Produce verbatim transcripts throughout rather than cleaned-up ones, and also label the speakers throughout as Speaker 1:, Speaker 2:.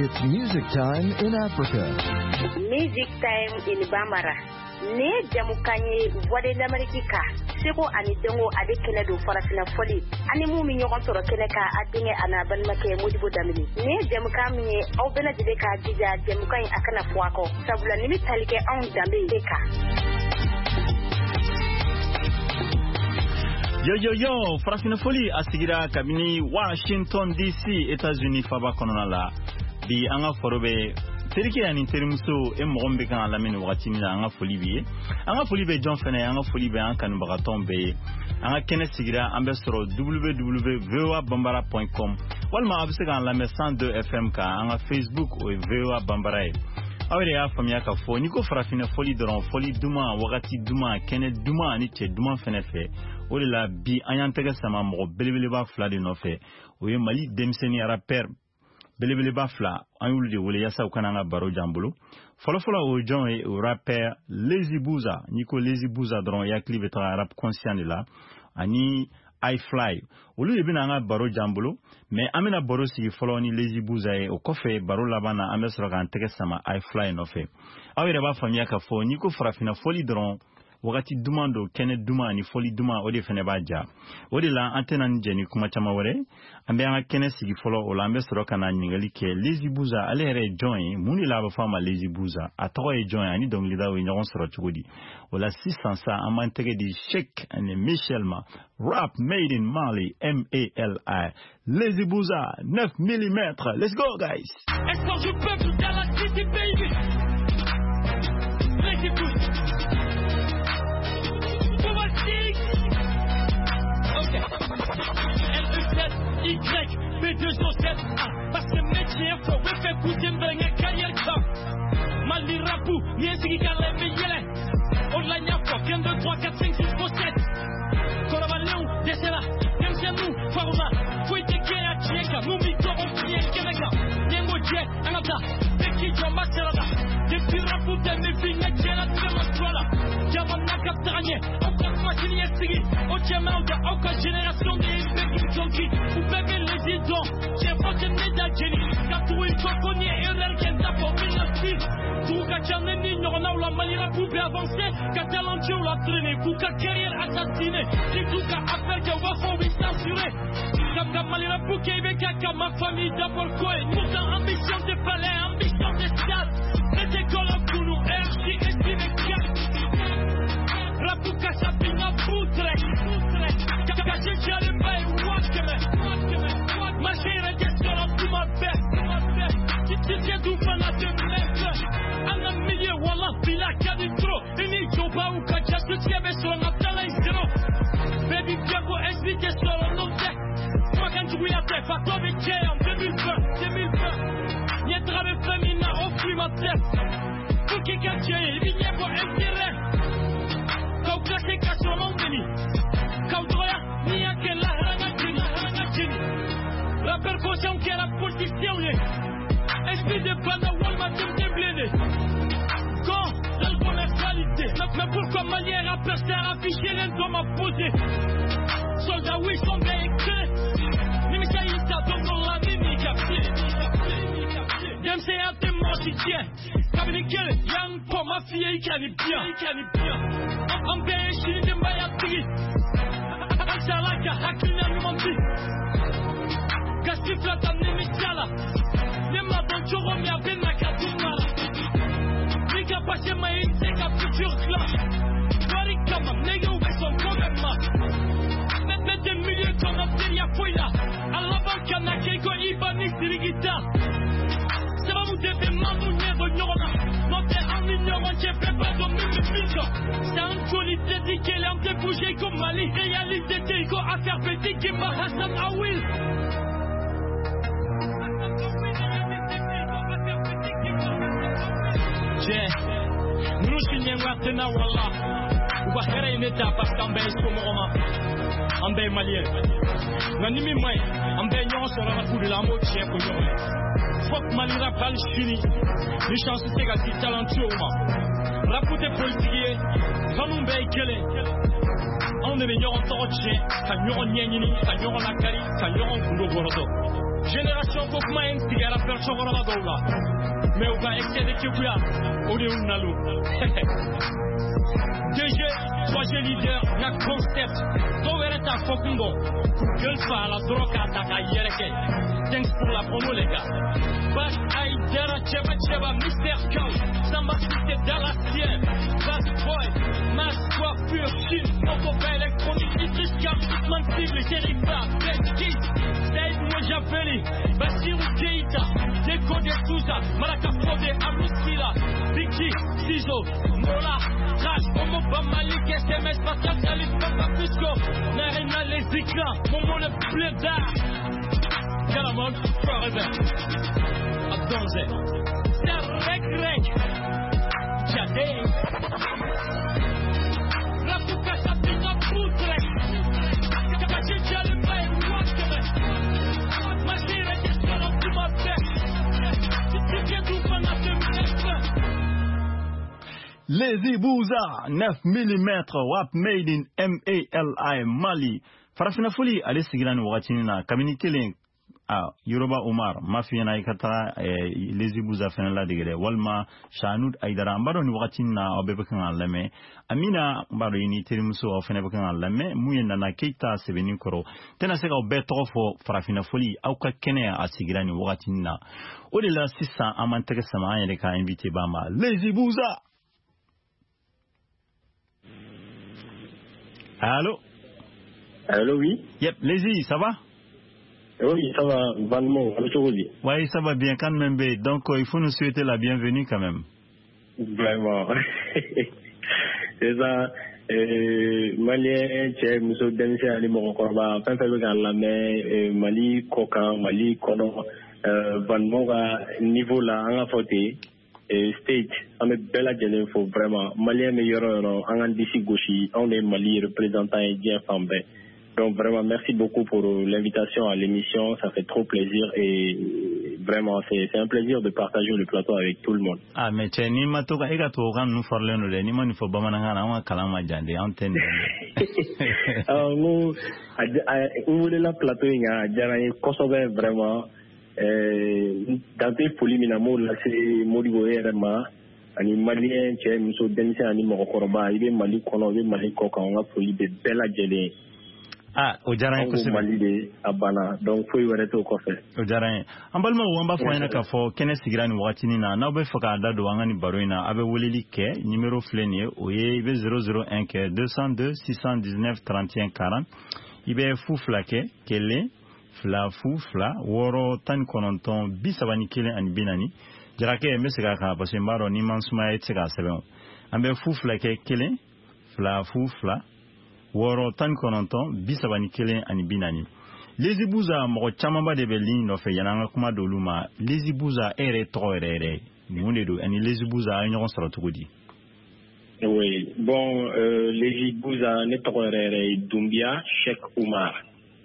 Speaker 1: It's music time in Africa.
Speaker 2: Music time in Bambara. Ne jamukanye voix d'America. Seko ani dongo ade kene do farafina foli. Ani mu mi nyogon toro kene ka adinge ana ban make modibo damini. Ne jamukanye au bena jide ka dija jamukanye akana fuako. Sabula nimi talike on dambe deka.
Speaker 3: Yo yo yo, farafina foli asigira kabini Washington D C, États-Unis faba konona la. Bi anga forobe teriki ya ninterimuso e mogombe kan alamini wakati ni anga foli biye. Anga foli be John Fene, anga foli be anga kanu bagaton be. Anga kene sigira ambe soro w w w point voa bambara point com. Walma abise kan alame cent deux F M ka anga Facebook o voa bambara e. Awere ya famia ka fo niko farafina foli doron foli duma wakati duma kene duma ni che duma fene fe. O de la bi anyantega sama mo belebele ba fla de no fe. O ye Mali demseni rapper belebele ba fla anyulu de wole yasa ukana nga baro jambulo. Folo folo o John e o rapper Lazy Bouza niko Lazy Bouza doron ya clip etra rap conscient de la ani I Fly. Olu yebe na nga baro jambulo, me amena baro si follow ni Lazy Bouza e o kofe baro labana amesro kan tege sama I Fly no fe. Awere ba famia ka fo niko farafina foli dron wakati dumando kene duma ni foli duma ode fene baja. Ode la antena njeni kuma chama wore, ambe anga kene sigi follow o la ambe soro kana ningali ke Lazy Bouza ale re join, muni la ba fama Lazy Bouza, atoko e join ani dong lida we nyon soro chugodi. Ola six cents sa amantege di Sheikh and Michelma, rap made in Mali, M A L I. Lazy Bouza, neuf millimètres. Let's go guys.
Speaker 4: Est-ce que je peux vous dire la city baby? Lazy Bouza. Y, B deux O sept A, parce que métier, faut que fait pousser un bain et carrière comme Mali Rapou, bien ce qui calme mes yeux. On l'a n'y a pas, un, deux, trois, quatre, cinq, six, sept. Coravaleu, descela, même si nous, Farouna, faut y te guérir à Tcheka, nous mitons en pied, Québec, Niengo Dje, Anata, Beki Jamba Serada, depuis Rapou, t'es mes filles, mais t'es la Trémastrola, Yamana Kaptaranye, encore moi, c'est n'y Sigi, au Tchémel, de aucune génération de Beki Jonki, ou bébé les idons, j'ai voté Neda Jenny, Katou il faut qu'on y ait Erel Kenta pour mille neuf tout qu'à Tchaneni, Norna ou la Mali Rapou peut avancer, qu'à Talentia ou la traîner, pour qu'à carrière assassinée, j'ai tout qu'à appel que va faut oui censurer, comme qu'à Mali Rapou qui est qu'à ma famille d'abord quoi, pourtant ambition de palais, ambition de stade, les écoles pour nous, R J et T V quatre. Rapou Kassapina Poutre, Kassé Tchale Bay, Wakeme, ma chérie Gessora, tu m'appelles, tu te tiens tout fan à deux mètres, à un milieu, Wallah, Pila, Kaditro, Ini Joba ou Kacha, tu tiens sur un appel à zéro, Baby Piago, S B T sur un nom de, moi quand tu veux la tête, à toi, mais en deux mille vingt, deux mille vingt, N'y a drame féminin, offre ma tête, pour qui Kacha, il vient pour intérêt. Kau kasih kasih mengeni, kau doya ni akan larangan jini, larangan jini. La percussion qui est la position ni, esprit de bande wall ma team déblé. Quand l'album est qualité, mais pourquoi manière à personne afficher l'un doit m'apposer. Soldats oui sont bien éclairés, ni mais ça y est ça donc la mimi capté, même c'est un témoin qui tient. Kabinikel, young pour ma fille qui a ni bien, qui a ni bien. Ambe shiri de mbaya tigi Asalaka hakuna numanti Kasifla tamne mitala Nema bonchoro mi aben makatumala Nika pashe ma inteka future class Wari kama nege ube son problema Mette des milieux comme un petit yafoila Allah banka na keiko ibani dirigita Ça va vous devez m'envoyer vos neurones Notez en ignorant j'ai fait pas comme une pingo C'est un colis dédié l'homme de bouger comme Mali Réalité dégo à faire petit qui m'a Hassan Awil J'ai Nous signons maintenant Wallah Ou va faire une étape parce qu'en baisse comme Roma En baisse malien Nanimi moi En baisse non sur la foule de la moitié pour nous Fuck Mali rap al chini Ni chance c'est gars qui talentueux Rapoute politique Kanumbe kele On est meilleur en torche, kanyoron nyenyini, kanyoron nakari, kanyoron kundo gorodo. Génération Kokmaen, tigara per chokora dola. Mais on va excéder Kikuya, on est un nalo. deux G, trois G leader, la concept. Tovere ta fokundo. Gueule fa la drogue à ta yereke. Thanks pour la promo les gars. Bash Aïdera, Cheba Cheba, Mister Couch. Samba Cité Dallasien. Bass Boy, Mass Coiffure, Chine, Motobel, électronique, Nitrice, Cam, Hitman Cible, Terripa, Best Kids, Saïd Mojaveli, Bassirou Keita, Deko de Souza, Malaka Fode, Alusila, Biki, Sizo, Mola, Trash, Momo Bamalik, S M S, Pascal Salif, Papa Pisco, Narina Les Éclats, Momo le Blédard, Calamon, Forever, Abdonze, Serrek Rek, Jadé, La Pouka Sapina Poutre, Kabaché Jalba et Wakeme, Machine Question en Puma Bec, Si tu tout pendant ce minutes.
Speaker 3: Lazy Bouza, neuf millimètres, wap made in M A L I Mali. Farafina Foli, ale sigirani wakatini na kamini kelen a Yoruba Omar, mafiyana ikata Lazy Bouza fena la digere, walma Shanud Aidara, mbaro ni wakatini na obebekan alame, amina mbaro ini terimuso o fena bekan alame, muyenda na keita sebeni koro, tena seka obeto fo Farafina Foli, au ka kene a sigirani wakatini na. Ode la sisa amanteke sama ayere ka invite bama, Lazy Bouza! Allô?
Speaker 5: Allô, oui?
Speaker 3: Yep, Lazy, ça va?
Speaker 5: Oui, ça va, Valmont, allô, Choroli.
Speaker 3: Oui, ça va bien, quand même. Donc, euh, il faut nous souhaiter la bienvenue quand même.
Speaker 5: Vraiment. C'est ça. Malien, Tchè, Mousso Dense, Ali Morokorba, Pinfelogan Lamé, Mali, Kokan, Mali, Kono, Valmont, niveau là, en a fauté. State, on est belle à Djelen, faut vraiment. Malien meilleur, on a d'ici gauchi, on est Mali représentant indien Fambé. Donc vraiment, merci beaucoup pour l'invitation à l'émission, ça fait trop plaisir et vraiment, c'est un plaisir de partager le plateau avec tout le monde.
Speaker 3: Ah, mais tu ni ma toka ega to kan nous forler nous ni ma ni fo bamana ngana wa kalama jande antenne.
Speaker 5: Ah, nous, on est là plateau inga, jara kosobe vraiment. Dans tes folies, minamo, là, c'est Modibo Erema, ani Malien, Tchè, Mousso Dense, ani Morokorba, il est Mali Kono, il est Mali Koka, on a folie de Bella Djele.
Speaker 3: Ah, au Jaran,
Speaker 5: c'est Mali de Abana, donc faut y voir tout au café.
Speaker 3: Au Jaran, en balma ou en bas, foyna kafo, Kenneth Sigrani Watinina, n'a pas fait qu'à Wangani Baroina, avait Wulili Ke, numéro Flenier, oye, zéro zéro un Ke, deux cent deux, six cent dix-neuf, trente et un, quarante, il est fou flaqué, qu'elle est. Fla fu fla woro tan kononton bisabani kelen ani binani jarake me sega ka parce mbaro ni mansuma et sega seben ambe fu fla ke kelen fla fu fla woro tan kononton bisabani kelen ani binani Lazy Bouza mo chamamba de belin no fe yananga kuma doluma Lazy Bouza ere tro ere munde do ani Lazy Bouza a ñogon sara tugudi.
Speaker 5: Oui, bon euh, Lazy Bouza ne tro ere Doumbia Cheikh Oumar.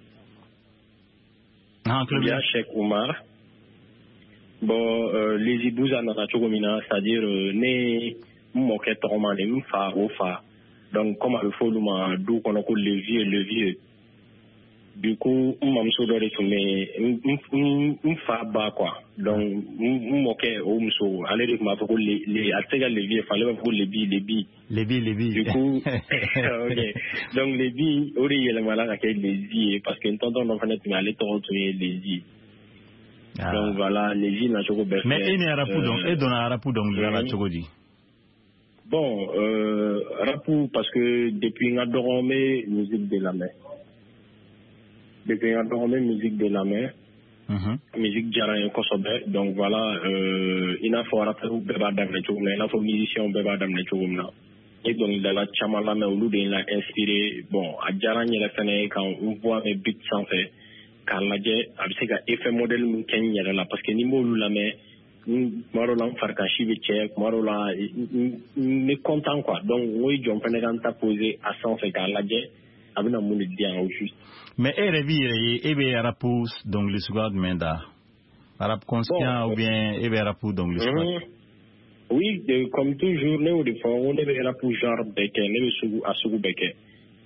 Speaker 5: Doumbia Cheikh Oumar. Bon, euh, Lazy Bouza nana chogomina, c'est-à-dire euh, ne moquet romane mfa ofa. Donc comme il faut luma d'où qu'on a le vieux le vieux. Du coup, m'am so dore to me mfa ba quoi. Donc moquet o mso aller de ma faut les les atega les vieux fallait pas les bi les bi
Speaker 3: les bi les bi.
Speaker 5: Du coup, OK. Donc les bi ori yele mala ka les vieux parce que tonton on venait mais aller to les vieux. Ah. Donc voilà, les villes n'a choco bête.
Speaker 3: Mais il y a rapport donc, et dans un rapport donc de la chocodi.
Speaker 5: Bon, euh, rapport parce que depuis qu'on a dormi musique de la mer. Depuis qu'on a dormi musique de la mer. Mm-hmm. Musique Djara et Kosobe. Donc voilà, euh, il a faut rappeler ou beba dam le choco, il a faut musicien beba dam le choco là. Et donc dans la chamala mais où il a inspiré. Bon, à Djara il a fait quand on voit mes beats sans fait. Car la j'ai avec un effet modèle mu Kenya là parce que ni molu la mais marola farka chive check marola ni content quoi donc oui j'en prenais quand t'as posé à cent fait car la j'ai avec un monde bien au juste
Speaker 3: mais et revi et be rapou donc le second menda arabe conscient bon, ou bien et be rapou donc le second
Speaker 5: oui de, comme toujours les ou des fois on est be rapou genre beke ne be sou à sou beke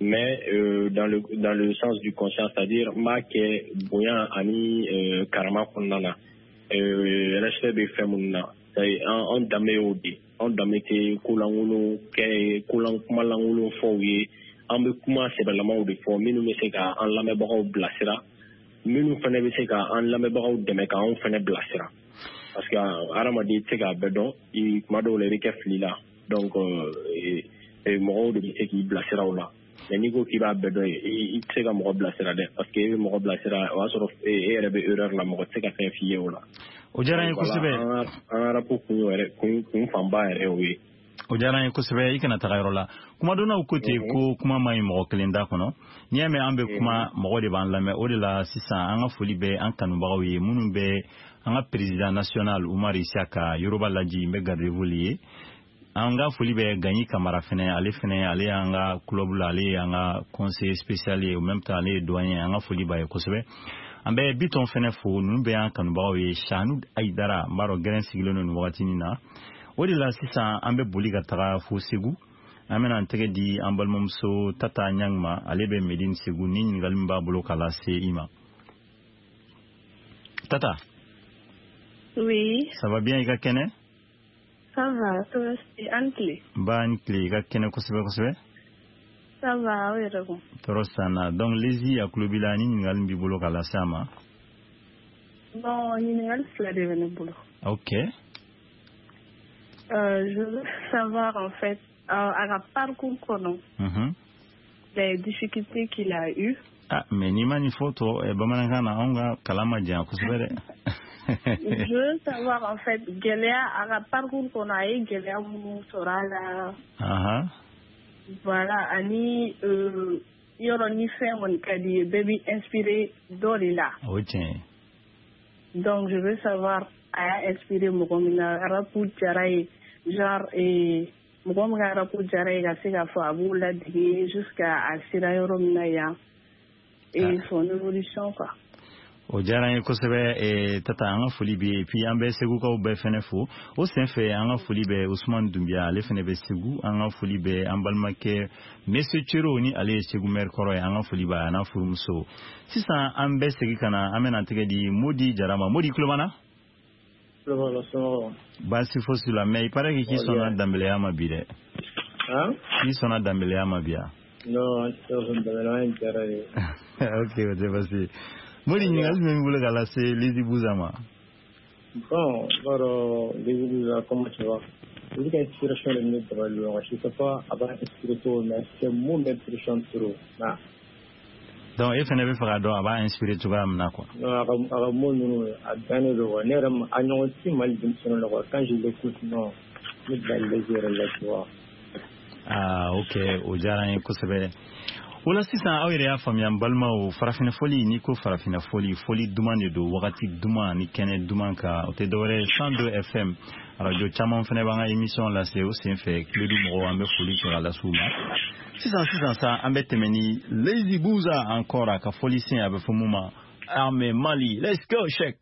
Speaker 5: mais euh, dans le dans le sens du conscient, c'est-à-dire ma ke boyan ani euh, karama konnana euh respect be femuna c'est on dame odi on dame te kulangulo ke kulang kumalangulo foye an be kuma sebelama de fo minu me se ka an lamebagaw blasira minu fana be se ka an lamebagaw deme ka an fana blasira parce que aramadi te ka bedon i kuma do le ke flila donc euh mo de se ki blasira wala mais ni ko ki ba bedon i te ka mo blasira de parce que mo blasira wa soro e rebe erreur la mo te ka fe fiye wala
Speaker 3: o jaran ko sebe
Speaker 5: an rapo ku yore ku ku famba ere wi
Speaker 3: o jaran ko sebe ikana tagayro la kuma dona ko te ko kuma mai mo kelenda kono niame ambe kuma mo de ban la me o de la sisa an foli be an kanu bagawi munun be an président national Oumar Isiaka Yoruba laji me garde volier anga foli be gagné Camara fene ale fene ale anga club la ale anga conseiller spécial et en même temps ale doyen anga foli ba ko sebe ambe biton fene fo nu be an kanu bagawi Chanud Aidara maro gren siglo no watini na o de la sisa ambe boli ga taga fo segu amena antege di ambalmomso tata nyangma ale be Medine segu ni ngalimba bolo kala se ima tata.
Speaker 6: Oui.
Speaker 3: Ça va bien, Ika Kene?
Speaker 6: Ça va, toi c'est Antle.
Speaker 3: Ba Antle, Ika Kene kosebe kosebe?
Speaker 6: Ça va, oui, Ragon.
Speaker 3: Torosana. Donc, lezi ya klubilani ningal mbibolo kala sama?
Speaker 6: Non, ningal cela devenu boulot.
Speaker 3: Ok.
Speaker 6: Euh, je veux savoir, en fait, euh, à la parcours kono,
Speaker 3: mm-hmm.
Speaker 6: les difficultés qu'il a eues.
Speaker 3: Ah, mais ni mani photo, e bamanangana onga kalama jan kosebe.
Speaker 6: Je veux savoir en fait, Géléa, à la parcours qu'on a eu, Géléa Moussorala.
Speaker 3: Ah
Speaker 6: Voilà, Ani, euh, il y aura ni fait mon cadet, baby inspiré d'Orila.
Speaker 3: Ok.
Speaker 6: Donc, je veux savoir, à inspiré Mokomina, Rapou Djaraï, genre, et Mokomina Rapou Djaraï, à Segafo, à Boula, jusqu'à Asira Yoromina, et son évolution, quoi.
Speaker 3: O jaran ko sebe e tata anga foli bi et puis ambe segu ko be fene fo o sen fe anga foli be Ousmane Doumbia le fene be segu anga foli be ambalmake monsieur Chiro ni ale segu mer koro anga foli ba na furumso sisa ambe segi kana amena tege di Modi Jarama Modi Klobana
Speaker 5: Klobana so
Speaker 3: ba si fo sur la mais il paraît que qui sont dans Dambélé ama bide
Speaker 5: hein
Speaker 3: qui sont dans Dambélé ama bia
Speaker 5: non c'est dans Dambélé intérêt
Speaker 3: OK c'est facile Modi ningal même vous le gala c'est Lizzy Bouzama.
Speaker 5: Bon, alors Lizzy Bouzama comment tu vas? Vous dites inspiration de notre valeur, je sais pas avoir inspiré mais c'est mon inspiration trop. Na.
Speaker 3: Donc il faut ne pas faire avoir inspiré tout va amna quoi.
Speaker 5: Non, à mon nom à donner le ne ram agnon si mal dimensionné le quand je l'écoute non, me balle les yeux là tu vois.
Speaker 3: Ah OK, o jaran ko sebe. Wala sisan aw yɛrɛ y'a faamuya n balimaw farafina foli ni ko farafina foli foli duman de don wagati duman ni kɛnɛ duman ka o tɛ dɔwɛrɛ cent deux F M radio caman fɛnɛ b'an ka émission lase o sen fɛ kiledu mɔgɔw an bɛ foli kɛ ka lase u ma sisan sisan sa an bɛ tɛmɛ ni Lizzy Bouza encore a ka foli sen a bɛ fɔ mun ma Armée Mali let's go check.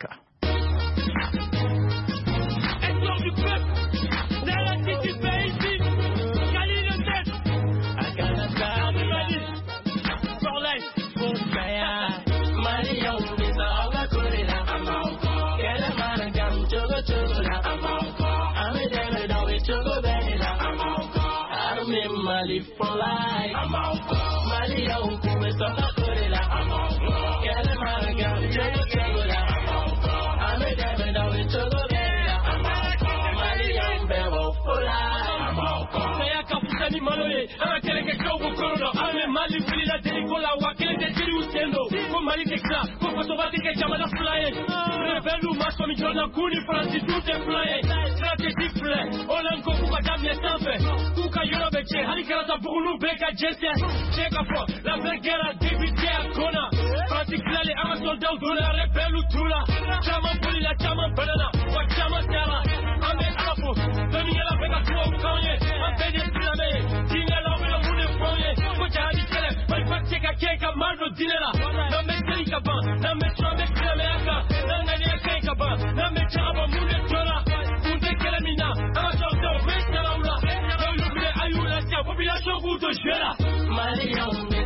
Speaker 4: Mali for life. I'm out. Mali au kuwe soka korela. I'm out. Kele maraga chego chego la. I'm out. Ame debe da we chego bela. I'm out. Mali au bewo for life. I'm out. Saya kafuta ni maloye. Ama kele ke chogo korono. Ame Mali fili la deligo la wa kele ke jiri usendo. Ko Mali ke kla. Ko fato bati ke jamana fulaye. Rebelu maso mi jona kuni franci tute fulaye. Strategy fulaye. Olanko kuka damye sanfe. Beche, Halikarata Bulu Beka Jesse, Chekafo, la Vergara, David Kona, particularly Amazon Dula, Rebelu Tula, Chama Pulila, Chama Banana, what Chama Sara, Ame Alapo, Daniela Vega Kanye, Ambede Silame, Dinela Mune Foye, Kojani Kele, Malpateka Keka, Marno Dinela, Name Telikaban, Name Trame Kilameaka, Nangania Kekaban, Name Chaba Mune Tola, Unde Kelamina, Amazon Dula, Population good to share. Mali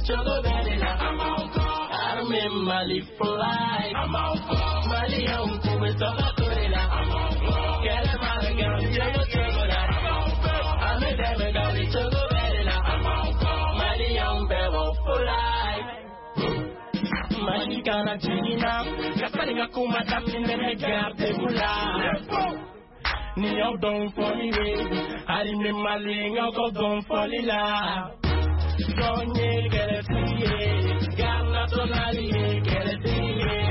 Speaker 7: chogo bedela. Army Mali for life. Mali young kuwe soka korela. Kele malaga chogo chogo la. Ame deme dali chogo bedela. Mali young bebo for life. Mali kana china. Kapali ngakuma tapi nene garde mula. Ni yo don for me Ari me Mali ngako don for lila. Donye kele tiye, gana tonali kele tiye.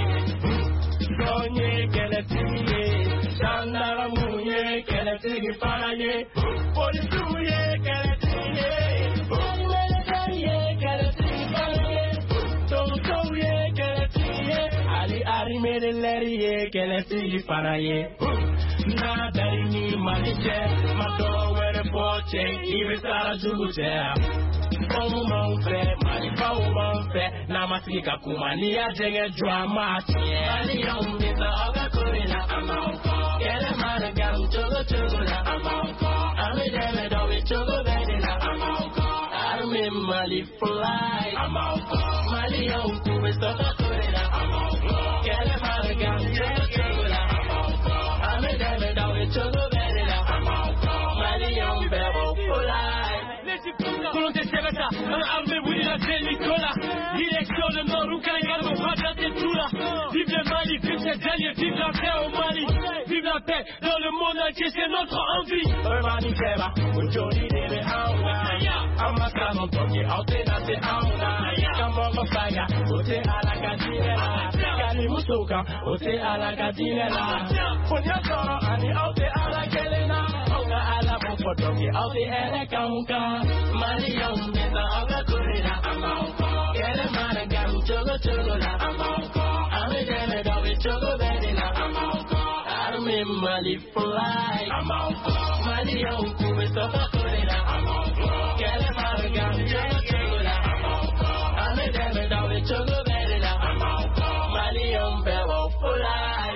Speaker 7: Donye kele tiye, sandara munye kele tiye paraye. Polisuye kele tiye, onimele tiye kele tiye paraye. Totoye kele tiye, ali ari mele leriye kele tiye paraye. Na dari ni malije, mato wele poche, ibe sara jugute. Omu manfe, mali pa o manfe, na masika kumani ya jenge drama tiye. Mali ya umbita oga kurina amauko, kele mara garu chogo chogo la amauko. Ame deme dowe chogo bedela amauko. Arme mali fly amauko, mali ya umkube soka kurina amauko. Kele mara garu chogo chogo la amauko. Ame deme dowe chogo bedela amauko. Mali ya umbebo fly.
Speaker 4: Volonté Sebeta, un armé Willy Nicolas. Direction de Morouka, également Fadja Tetoula. Vive le Mali, vive cette alliée, vive la paix au Mali. Vive la paix dans le monde entier, c'est notre envie.
Speaker 7: Urmani Keba, Ujoni Debe Auna. Amaka non toki, Aute Nase Auna. Kamongo Faga, Ote Alaka Dinela. Kali Musoka, Ote Alaka Dinela. Punya Soro, Ani Aute Alaka Elena. Onga Ala Mufo Toki, Aute Eleka Muka. Mali Young Beta Oga Kurina Amauko. Kele Mara Gamu Chogo Chogo La Amauko. Ame Deme Dowe Chogo Bedela Amauko. Arme Mali Fly Amauko. Mali Young Kube Soka Kurina Amauko. Kele Mara Gamu Chogo Chogo La Amauko. Ame Deme Dowe Chogo Bedela Amauko. Mali Young Bebo Fly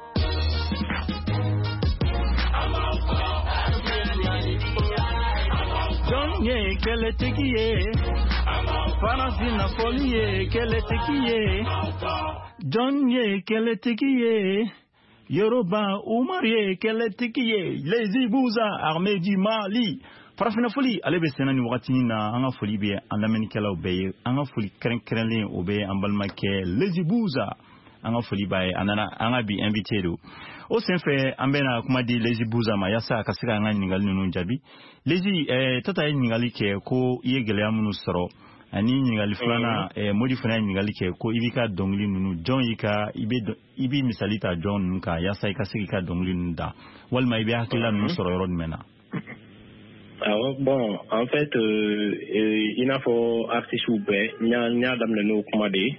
Speaker 7: Amauko. Arme Mali Fly Amauko.
Speaker 3: John ye kele tekiye, Farafina folie kele tekiye. John ye kele tekiye, Yoruba Umar ye kele tekiye. Les Ibouza armée du Mali. Farafina folie ale be senani wakati na anga folie be andameni kala obeye anga folie kren krenlen obeye ambalma ke Les Ibouza anga folie bae anana anga bi invité do. O senfe ambena kuma di Les Ibouza ma yasa kasika anga ningali nunu jabi. Lezi eh, tata yi ningali ke ko iye geleya munu soro ani ningali fulana eh, modi fana yi ningali ke ko ibi ka dongli nunu John yi ka ibi, ibi misalita John nunu ka yasa yi ka sigi ka dongli nunu da walma ibi hakila nunu soro yoro mena.
Speaker 5: Alors, bon, en fait, euh, euh, il n'a pas artiste ou bé, il n'y a n'y a d'amener nos commandés,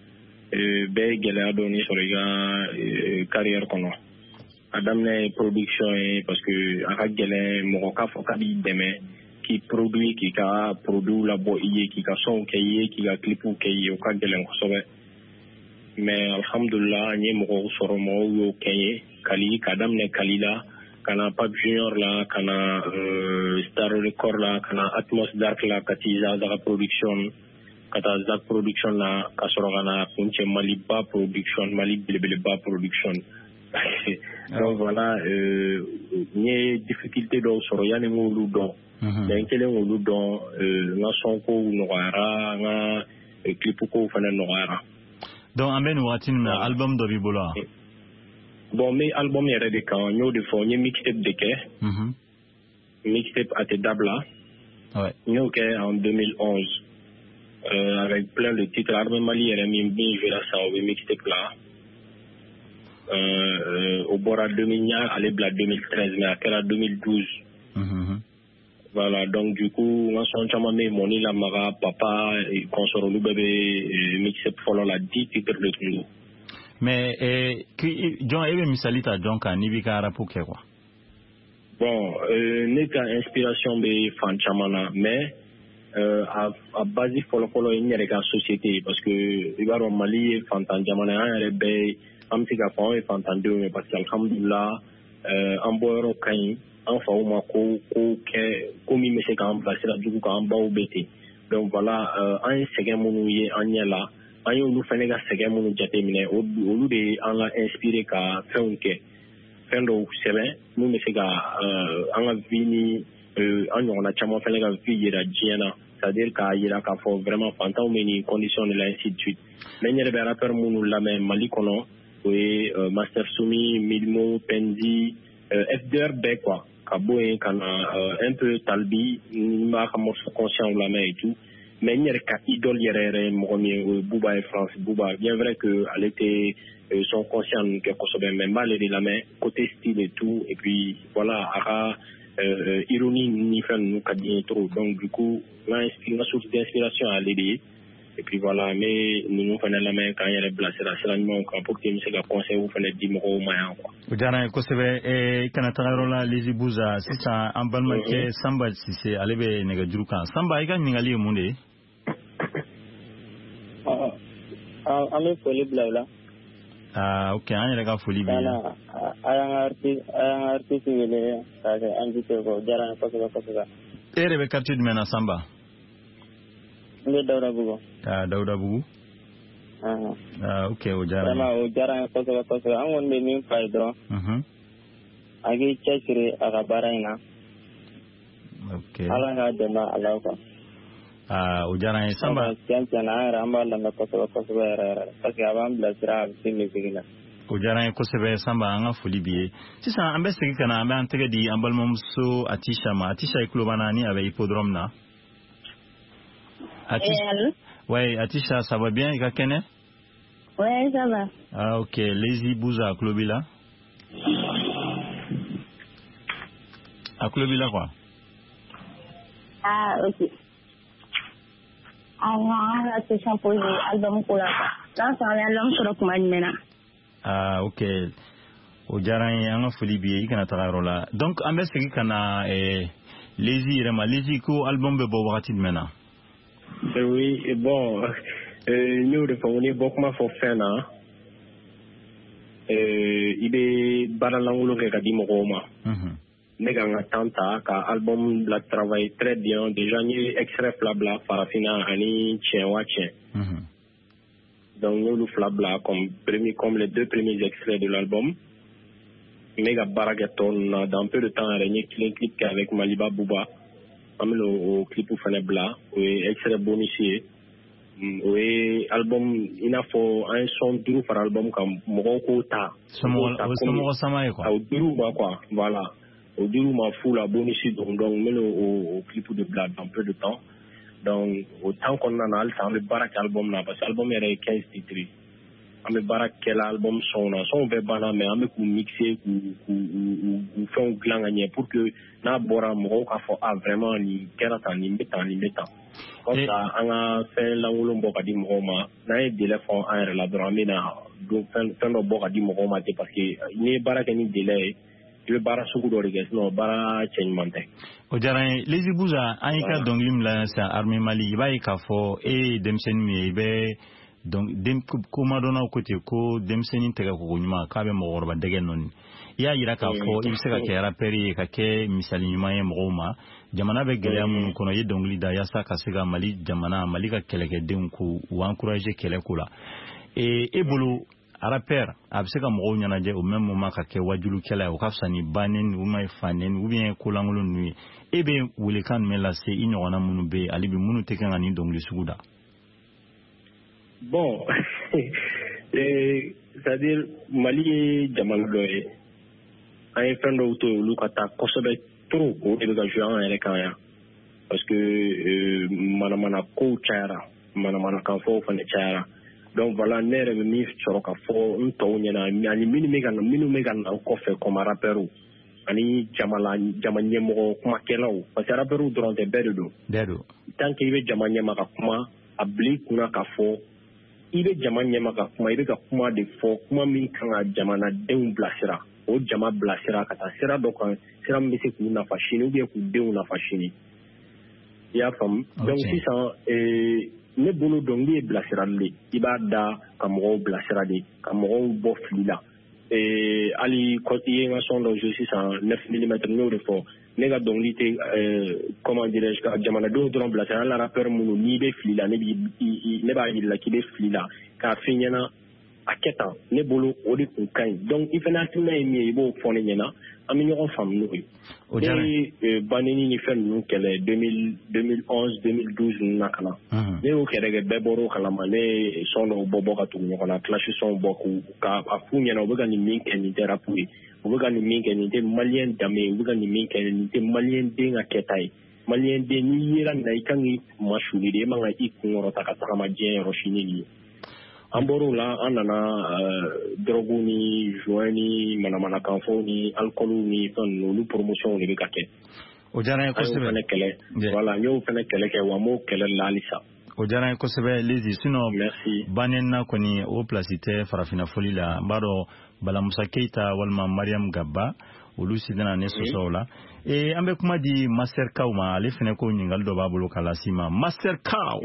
Speaker 5: bé geleya doni sur les gars carrière qu'on a. Adamne production parce que aka gelen moko ka fo kadi deme qui produit qui ka produit la bo iye qui ka son keye qui ka clipu keye o ka gelen ko sobe mais alhamdulillah ni moko soro mo yo keye kali kadamne kalila kana Pap Junior la kana euh, Star Record la kana Atmos Dark la katiza za production kata za production la ka soro kana kunche Maliba production Mali Bileba production. Donc voilà, il y a des difficultés dans ce royaume où nous donnons. Il y a des où nous donnons, nous sommes où nous avons un clip où nous avons.
Speaker 3: Donc, Amen, vous avez un album de Bibola.
Speaker 5: Bon, mais album il y a des cas, nous avons un mixtape de quai, mixtape à Tedabla, nous en deux mille onze, avec plein de titres. Armée Mali, elle a mis bien, je vais la sauver, mixtape là. Euh, euh, au bord à deux mille, allez, à deux mille treize, mais à quelle à deux mille douze. Mm-hmm. Voilà, donc du coup, on s'en chama mais mon la mara, papa, et consort le bébé, mixé pour la dix titres de tout.
Speaker 3: Mais, eh, John, et misalita John, quand n'y vika pour quoi?
Speaker 5: Bon, euh, n'est qu'à inspiration de fan chamana, mais, euh, à, à base, il faut le follow in la société, parce que, il va au Mali, fantan jamana, un rebelle, am tiga fa on fantandu mais parce qu'alhamdulillah euh en boyro kain en fa uma ko ko ke ko mi mese ka am placer du ko am ba obeti donc voilà an ye sɛgɛn minnu ye an ɲɛ la an ye olu fana ka sɛgɛn minnu jateminɛ olu de an la inspiré ka fɛnw kɛ fɛn dɔw sɛbɛn mun bɛ se ka an ka vie ni an ɲɔgɔnna caman fana ka vie yira diɲɛ na c'est-à-dire k'a yira k'a fɔ vraiment fantanw bɛ nin condition de la ainsi de suite mais n yɛrɛ bɛ rappeur minnu lamɛn Mali kɔnɔ o ye Master Soumi, Milmo, Penzi, F D R bɛɛ quoi ka bɔ yen ka na un peu Talbi n b'a ka morceau conscient lamɛn et tout mais n yɛrɛ ka idole yɛrɛ yɛrɛ mɔgɔ min ye o ye Bouba ye France Bouba bien vrai que ale tɛ son conscient ninnu kɛ kosɛbɛ mais n b'ale de lamɛn côté style et tout et puis voilà a ka Euh, ironie ni fɛn ninnu ka di n ye trop donc du coup n ka source d'inspiration ale de ye et puis voilà n bɛ ninnu fana lamɛn k'an yɛrɛ bilasira sira ɲumanw kan pour que n bɛ se ka conseil fana di mɔgɔw ma yan quoi.
Speaker 3: o diyara n ye kosɛbɛ i kana taga yɔrɔ la Lezi Buza sisan an balimakɛ Samba Sise ale bɛ nɛgɛjuru kan Samba i ka ɲininkali ye mun de ye.
Speaker 8: an bɛ foli bila o la.
Speaker 3: Ah, ok, an yɛrɛ ka foli b'i ye.
Speaker 8: A y'an ka artiste wele k'a kɛ invité ko diyara n ye kosɛbɛ kosɛbɛ.
Speaker 3: E yɛrɛ bɛ quartier jumɛn na Samba?
Speaker 8: N bɛ Dawudabugu.
Speaker 3: Ah, Dawudabugu. Ah, ok, o diyara n ye.
Speaker 8: Vraiment o diyara n ye kosɛbɛ kosɛbɛ an kɔni bɛ min f'a ye dɔrɔn. A k'i cɛsiri a ka baara in na.
Speaker 3: Ok.
Speaker 8: Ala k'a dɛmɛ a la quoi.
Speaker 3: Ah, o diyara n ye Samba.
Speaker 8: Tiɲɛ tiɲɛ na an yɛrɛ an b'a lamɛn kosɛbɛ kosɛbɛ yɛrɛ yɛrɛ parce que a b'an bilasira a bɛ se musique la.
Speaker 3: O diyara n ye kosɛbɛ Samba an ka foli b'i ye sisan an bɛ segin ka na an bɛ an tɛgɛ di an balimamuso Atisha ma Atisha i tulo b'an na ni a bɛ hippodrome na.
Speaker 2: Allô?
Speaker 3: Oui, Atisha, ça va bien, il y a Kene?
Speaker 2: Oui, ça va.
Speaker 3: Ah, ok. Lezi Buza, Klobila? À Klobila, quoi?
Speaker 2: Ah, ok. Ah, on a tout champosé, album pour la Là, c'est un album sur le commandement.
Speaker 3: Ah, ok. O diyara n ye an ka foli b'i ye i kana taga yɔrɔ la donc an bɛ segin ka na Lezi yɛrɛ ma Lezi ko album bɛ bɔ wagati jumɛn na.
Speaker 5: Oui, bon, n y'o de fɔ ko ni bɔ kuma fɔ fɛn na i bɛ baara lankolon kɛ ka di mɔgɔw ma. Ne ka n ka temps ta ka album la travailler très bien déjà n ye extrait fila bila Farafina ani Tiɲɛ wa Tiɲɛ. Donc n y'olu fila bila comme premier comme les deux premiers extraits de l'album. Ne ka baara kɛ tɔ ninnu na dans peu de temps yɛrɛ n ye kelen clip kɛ avec Maliba Bouba an bɛna o clip fana bila o ye extrait bonus ye o ye album i n'a fɔ an ye son duuru fara album kan mɔgɔw k'o ta.
Speaker 3: O ye somɔgɔ sama ye quoi.
Speaker 5: O duuru ma quoi voilà o duuru ma fu la bonus donc donc n bɛna o clip de bila dans peu de temps donc o temps kɔnɔna na halisa an bɛ baara kɛ album na parce que album yɛrɛ ye quinze titres an bɛ baara kɛ la album son na son bɛɛ banna mais an bɛ k'u mixer k'u k'u fɛnw dilan ka ɲɛ pour que n'a bɔra mɔgɔw k'a fɔ ah vraiment nin kɛra tan nin bɛ tan nin bɛ tan comme ça an ka fɛn lankolon bɔ ka di mɔgɔw ma n'an ye délai fɔ an yɛrɛ la dɔrɔn an bɛ na don fɛn fɛn dɔ bɔ ka di mɔgɔw ma ten parce que n'i ye baara kɛ ni délai ye i bɛ baara sugu dɔ de kɛ sinon baara cɛ ɲuman tɛ.
Speaker 3: O diyara n ye Lezi Buza an y'i ka dɔnkili min lamɛn sisan Armée Mali i b'a ye k'a fɔ e ye denmisɛnnin min ye i bɛ donc dem ko madɔnnaw ko ten ko denmisɛnnin tɛgɛ kogo ɲuman k'a bɛ mɔgɔkɔrɔba dɛgɛ nɔni i y'a yira k'a fɔ i bɛ se ka kɛ rappeur ye ka kɛ misali ɲuman ye mɔgɔw ma jamana bɛ gɛlɛya minnu kɔnɔ i ye dɔnkili da yaasa ka se ka Mali jamana Mali ka kɛlɛkɛdenw k'u encourager kɛlɛko la e bolo rappeur a bɛ se ka mɔgɔw ɲɛnajɛ au même moment ka kɛ wajulukɛla ye o ka fisa ni ba nɛni ou bien fa nɛni ou bien ko lankolon ninnu ye e bɛ welekan jumɛn lase i ɲɔgɔnna minnu bɛ yen hali bi minnu tɛ kan ka nin dɔnkili sugu da.
Speaker 5: Bon, c'est-à-dire Mali ye jamana dɔ ye an ye fɛn dɔw to olu ka taa kosɛbɛ trop o de bɛ ka jouer an yɛrɛ kan yan parce que manamana kow cayara manamana kanfɔw fana cayara donc voilà ne yɛrɛ bɛ min sɔrɔ ka fɔ n tɔw ɲɛna ani minnu bɛ ka na minnu bɛ ka na n kɔfɛ comme rappeurs ani jama jama ɲɛmɔgɔ kumakɛlaw parce que rappeurs dɔrɔn tɛ bɛɛ de don.
Speaker 3: Bɛɛ don.
Speaker 5: Tant que i bɛ jama ɲɛma ka kuma a bila i kunna ka fɔ i bɛ jama ɲɛma ka kuma i bɛ ka kuma de fɔ kuma min kan ka jamanadenw bilasira o jama bilasira ka taa sira dɔ kan sira min bɛ se k'u nafa sini ou bien k'u denw nafa sini i y'a faamu donc sisan ne bolo dɔnkili ye bilasirali de i b'a da ka mɔgɔw bilasira de ka mɔgɔw bɔ fili la hali i ye n ka son dɔ jouer sisan neuf millimètres n y'o de fɔ ne ka dɔnkili tɛ comment dirais-je ka jamanadenw dɔrɔn bilasira hali rappeur minnu n'i bɛ fili la ne b'a yir'i la k'i bɛ fili la k'a f'i ɲɛna a kɛ tan ne bolo o de kun ka ɲi donc i fana hakilina ye min ye i b'o fɔ ne ɲɛna an bɛ ɲɔgɔn faamu n'o ye. ne ye banini ni fɛn ninnu kɛlɛ deux mille onze deux mille douze ninnu na ka na ne y'o kɛlɛ kɛ bɛɛ bɔr'o kalama ne ye sɔn dɔw bɔ bɔ ka tugu ɲɔgɔn na clash sɔnw bɔ k'a f'u ɲɛna u bɛ ka nin min kɛ nin tɛ rap ye u bɛ ka nin min kɛ nin tɛ maliyɛn danbe ye u bɛ ka nin min kɛ nin tɛ maliyɛn den ka kɛta ye maliyɛn den n'i yera nin na i kan k'i kuma suli de e man ka i kun kɔrɔta ka tagama diɲɛ yɔrɔ si ni ye. An bɔr'o la an nana drogue ni joint ni manamanakanfɛnw ni alcool ni fɛn ninnu olu promotion de bɛ ka kɛ.
Speaker 3: O diyara n ye kosɛbɛ.
Speaker 5: An y'o fana kɛlɛ voilà n y'o fana kɛlɛ kɛ wa n b'o kɛlɛ la halisa.
Speaker 3: O diyara n ye kosɛbɛ Lezi sinon bannen na kɔni o place tɛ farafinna foli la n b'a dɔn Balamusa Keita walima Mariam Gaba olu si tɛna ne sɔsɔ o la. ee an bɛ kuma di Master Kaw ma ale fana ko ɲininkali dɔ b'a bolo k'a lase i ma Master Kaw.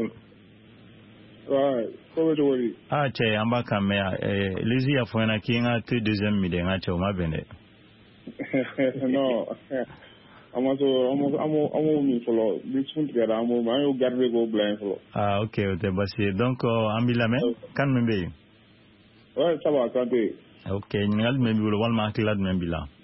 Speaker 3: Ah cɛ an b'a kan mɛn Lezi y'a fɔ n ɲɛna k'i n ka to deuxième mi dɛ n ka cɛ o ma bɛn dɛ.
Speaker 9: non an ma so an m'o min fɔlɔ discussion tigɛra an m'o an y'o garder k'o bila yen fɔlɔ.
Speaker 3: ah ok o tɛ baasi ye donc an b'i lamɛn kan min bɛ yen.
Speaker 9: ouais ça va Kanté.
Speaker 3: ok ɲininkali jumɛn b'i bolo walima hakilila jumɛn b'i la.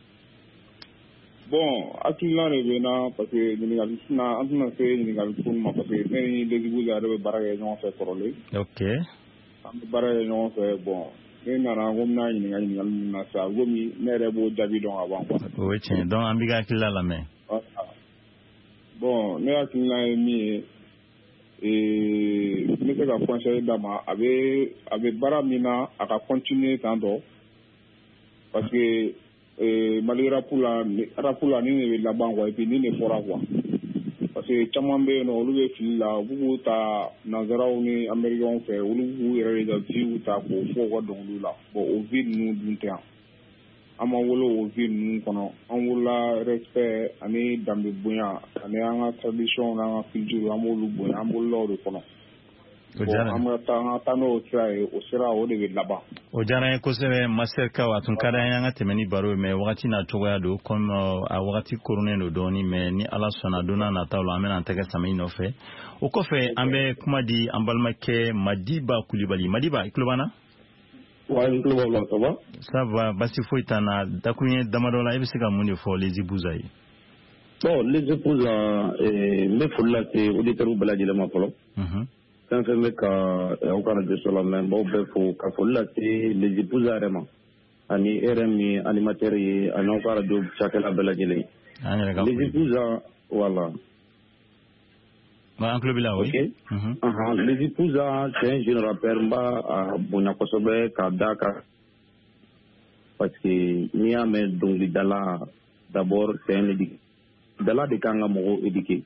Speaker 9: bon hakilina de bɛ n na parce que ɲininkali tɛna an tɛna se ɲininkali ko ma parce que ne ni Lezi Buza yɛrɛ bɛ baara kɛ ɲɔgɔn fɛ kɔrɔlen.
Speaker 3: ok
Speaker 9: an bɛ baara kɛ ɲɔgɔn fɛ bon ne nana ko n bɛna ɲininka ɲininkali min na sisan komi ne yɛrɛ b'o jaabi dɔn ka ban quoi.
Speaker 3: o ye tiɲɛ donc an b'i ka hakilila lamɛn.
Speaker 9: bon ne hakilina ye min ye n bɛ se ka conseil d'a ma a bɛ a bɛ baara min na a ka continuer tan tɔ parce que Mali rapu la rapu la ni ne bɛ laban quoi et puis ni ne fɔra quoi parce que caman bɛ yen nɔ olu bɛ fili la u b'u ta nanzaraw ni américains fɛ olu b'u yɛrɛ de ka vie ta k'o fɔ u ka dɔnkiliw la bon o vie ninnu dun tɛ yan an ma wolo o vie ninnu kɔnɔ an wolola respect ani danbe bonya ani an ka tradition n'an ka culture an b'olu bonya an bolola o de kɔnɔ. bon an bɛ taa an ka taa n'o sira ye o sira o de bɛ laban.
Speaker 3: o diyara n ye kosɛbɛ Master Kaw a tun ka di an ye an ka tɛmɛ ni baro ye mais wagati n'a cogoya don comme a wagati koronnen don dɔɔnin mais ni Ala sɔnna don n'a nataw la an bɛna an tɛgɛ sama i nɔfɛ o kɔfɛ an bɛ kuma di an balimakɛ Madiba Kulibali Madiba i tulo b'an na.
Speaker 10: wa n tulo b'aw la ça va.
Speaker 3: ça va basi foyi t'an na dakurunɲɛ damadɔ la i bɛ se ka mun de fɔ Lezi Buza ye.
Speaker 10: bon Lezi Buza n bɛ foli lase auditeurs bɛɛ lajɛlen ma fɔlɔ. fɛn fɛn bɛ ka aw ka radio so la mɛ n b'aw bɛɛ fo ka foli lase Lezi Buza yɛrɛ ma ani e yɛrɛ min ye animateur ye ani aw ka radio cakɛla bɛɛ lajɛlen. Lezi Buza voilà.
Speaker 3: an tulo b'i la oui.
Speaker 10: ok Lezi Buza c'est un jeune rappeur n b'a bonya kosɛbɛ k'a da kan parce que n'i y'a mɛn dɔnkilidala d'abord c'est un éducateur de kan ka mɔgɔw éduquer.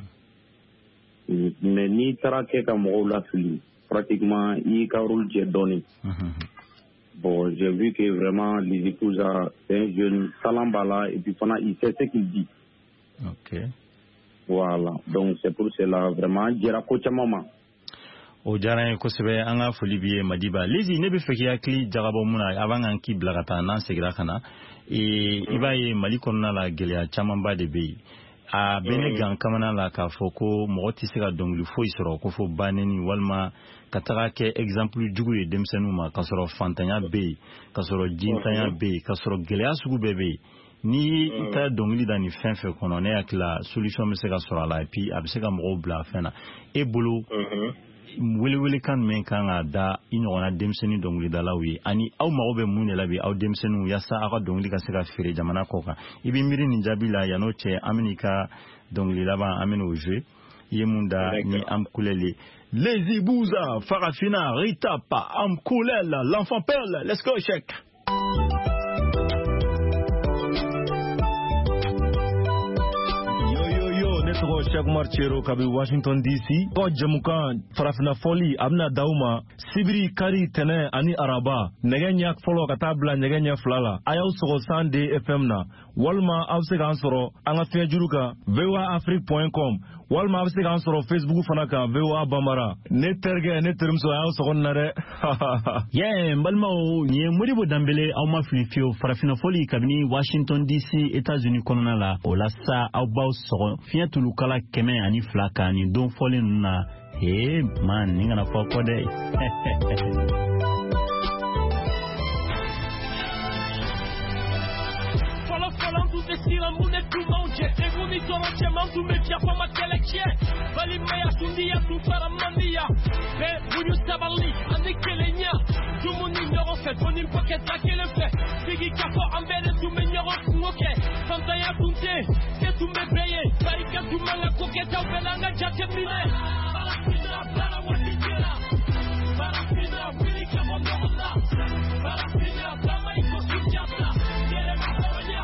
Speaker 10: mais n'i taara kɛ ka mɔgɔw lafili pratiquement i y'i ka rôle jɛ dɔɔnin. bon j'ai vu que vraiment Lezi Buza c'est un jeune talent b'a la et puis fana il sait ce qu'il dit.
Speaker 3: ok
Speaker 10: voilà donc c'est pour cela vraiment jɛra ko caman ma.
Speaker 3: o diyara n ye kosɛbɛ an ka foli b'i ye Madiba. Lezi ne bɛ fɛ k'i hakili jagabɔ mun na avant k'an k'i bila ka taa n'an seginna ka na i b'a ye Mali kɔnɔna la gɛlɛya camanba de bɛ yen. a bɛ ne gan kamana la k'a fɔ ko mɔgɔ tɛ se ka dɔnkili foyi sɔrɔ ko fo baneni walima ka taga kɛ exemple jugu ye denmisɛnninw ma ka sɔrɔ fantanya bɛ yen ka sɔrɔ jintanya bɛ yen ka sɔrɔ gɛlɛya sugu bɛɛ bɛ yen. ni i ta dɔnkili da ni fɛn fɛn kɔnɔ ne hakili la solution bɛ se ka sɔrɔ a la et puis a bɛ se ka mɔgɔw bila fɛn na e bolo welewelekan jumɛn kan ka da i ɲɔgɔnna denmisɛnnin dɔnkilidalaw ye ani aw mago bɛ mun de la bi aw denmisɛnninw yaasa aw ka dɔnkili ka se ka feere jamana kɔ kan i bɛ miiri nin jaabi la yan'o cɛ an bɛ n'i ka dɔnkili laban an bɛ n'o jouer i ye mun da ni Amkulele Lezi Buza Farafina Ritapa Amkulele l'enfant perle let's go check.
Speaker 11: tɔgɔ Cheikh Umar Chero kabi Washington D C ko jamukan farafina foli abna dauma sibiri kari tɛnɛ ani araba nɛgɛ ɲɛ fɔlɔ ka taa bila nɛgɛ ɲɛ fila la a y'aw sɔgɔ san de F M na walima aw se k'an sɔrɔ an ka fiɲɛ juru kan v o a afrique point com walma a bɛ se k'an sɔrɔ Facebook fana kan V O A Bambara ne terikɛ ne terimuso a y'aw sɔgɔ na dɛ
Speaker 3: yeah n balimaw nin ye Modibo Danbele aw ma fili fiyewu farafina fɔli kabini Washington D C États-Unis kɔnɔna la o la sa aw b'aw sɔgɔ fiɲɛ tulukala kɛmɛ ani fila kan nin don fɔlen ninnu na he man nin kana fɔ kɔ dɛ
Speaker 4: Sila mune tumaunje Eguni toroche mantu mefia Fama kelekye Bali maya sundia Tufara mandia Be bunyu sabali Ane kelenya Tumuni nyoron fet Boni mpoket la kele fe Sigi kafo ambele Tume nyoron kuoke Santa ya tunte Ke tume beye Barika tumanga koketa Ubelanga jake mine Barafina Bara watikela Barafina Wili kama nyorona Barafina Dama iko sujata Yere mahonya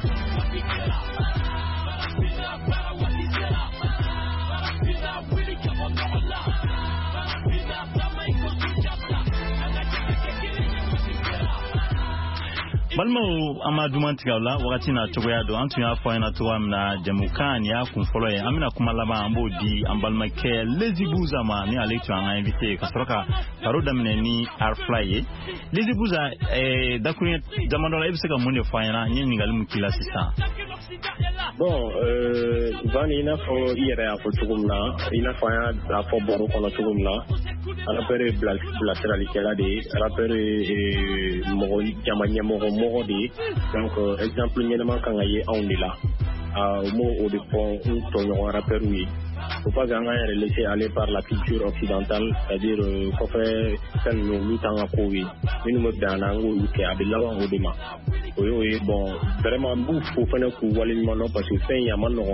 Speaker 3: balimaw an ma duman tigɛ la wagati na cogoya don an tun y'a fɔ an ɲɛna cogoya min na jamukan y'a kun fɔlɔ ye an bɛna kuma laban an b'o di an balimakɛ Lezi Buza ma ni ale tun an ka invité ka sɔrɔ ka baro daminɛ ni Arfly ye Lezi Buza eh, dakuruɲɛ damadɔ la i bɛ se ka mun de fɔ an ɲɛna n ye ɲininkali min k'i la sisan.
Speaker 5: Bon euh, Van i n'a fɔ i yɛrɛ y'a fɔ cogo min na i n'a fɔ an y'a fɔ baro kɔnɔ cogo min na rappeur ye bilasiralikɛla de ye rappeur ye mɔgɔ jama ɲɛmɔgɔ mɔgɔ de ye donc euh, exemple ɲɛnama kan ka ye anw de la o m'o o de fɔ n tɔɲɔgɔn rappeur ye faut pas qu'an k'an yɛrɛ laisser aller par la culture occidentale c'est-à-dire kɔfɛ fɛn ninnu olu t'an ka kow ye minnu bɛ bɛn an na an k'olu kɛ a bɛ laban o de ma o y'o ye bon vraiment n b'u fo fana k'u waleɲuman dɔn parce que fɛn in a ma nɔgɔn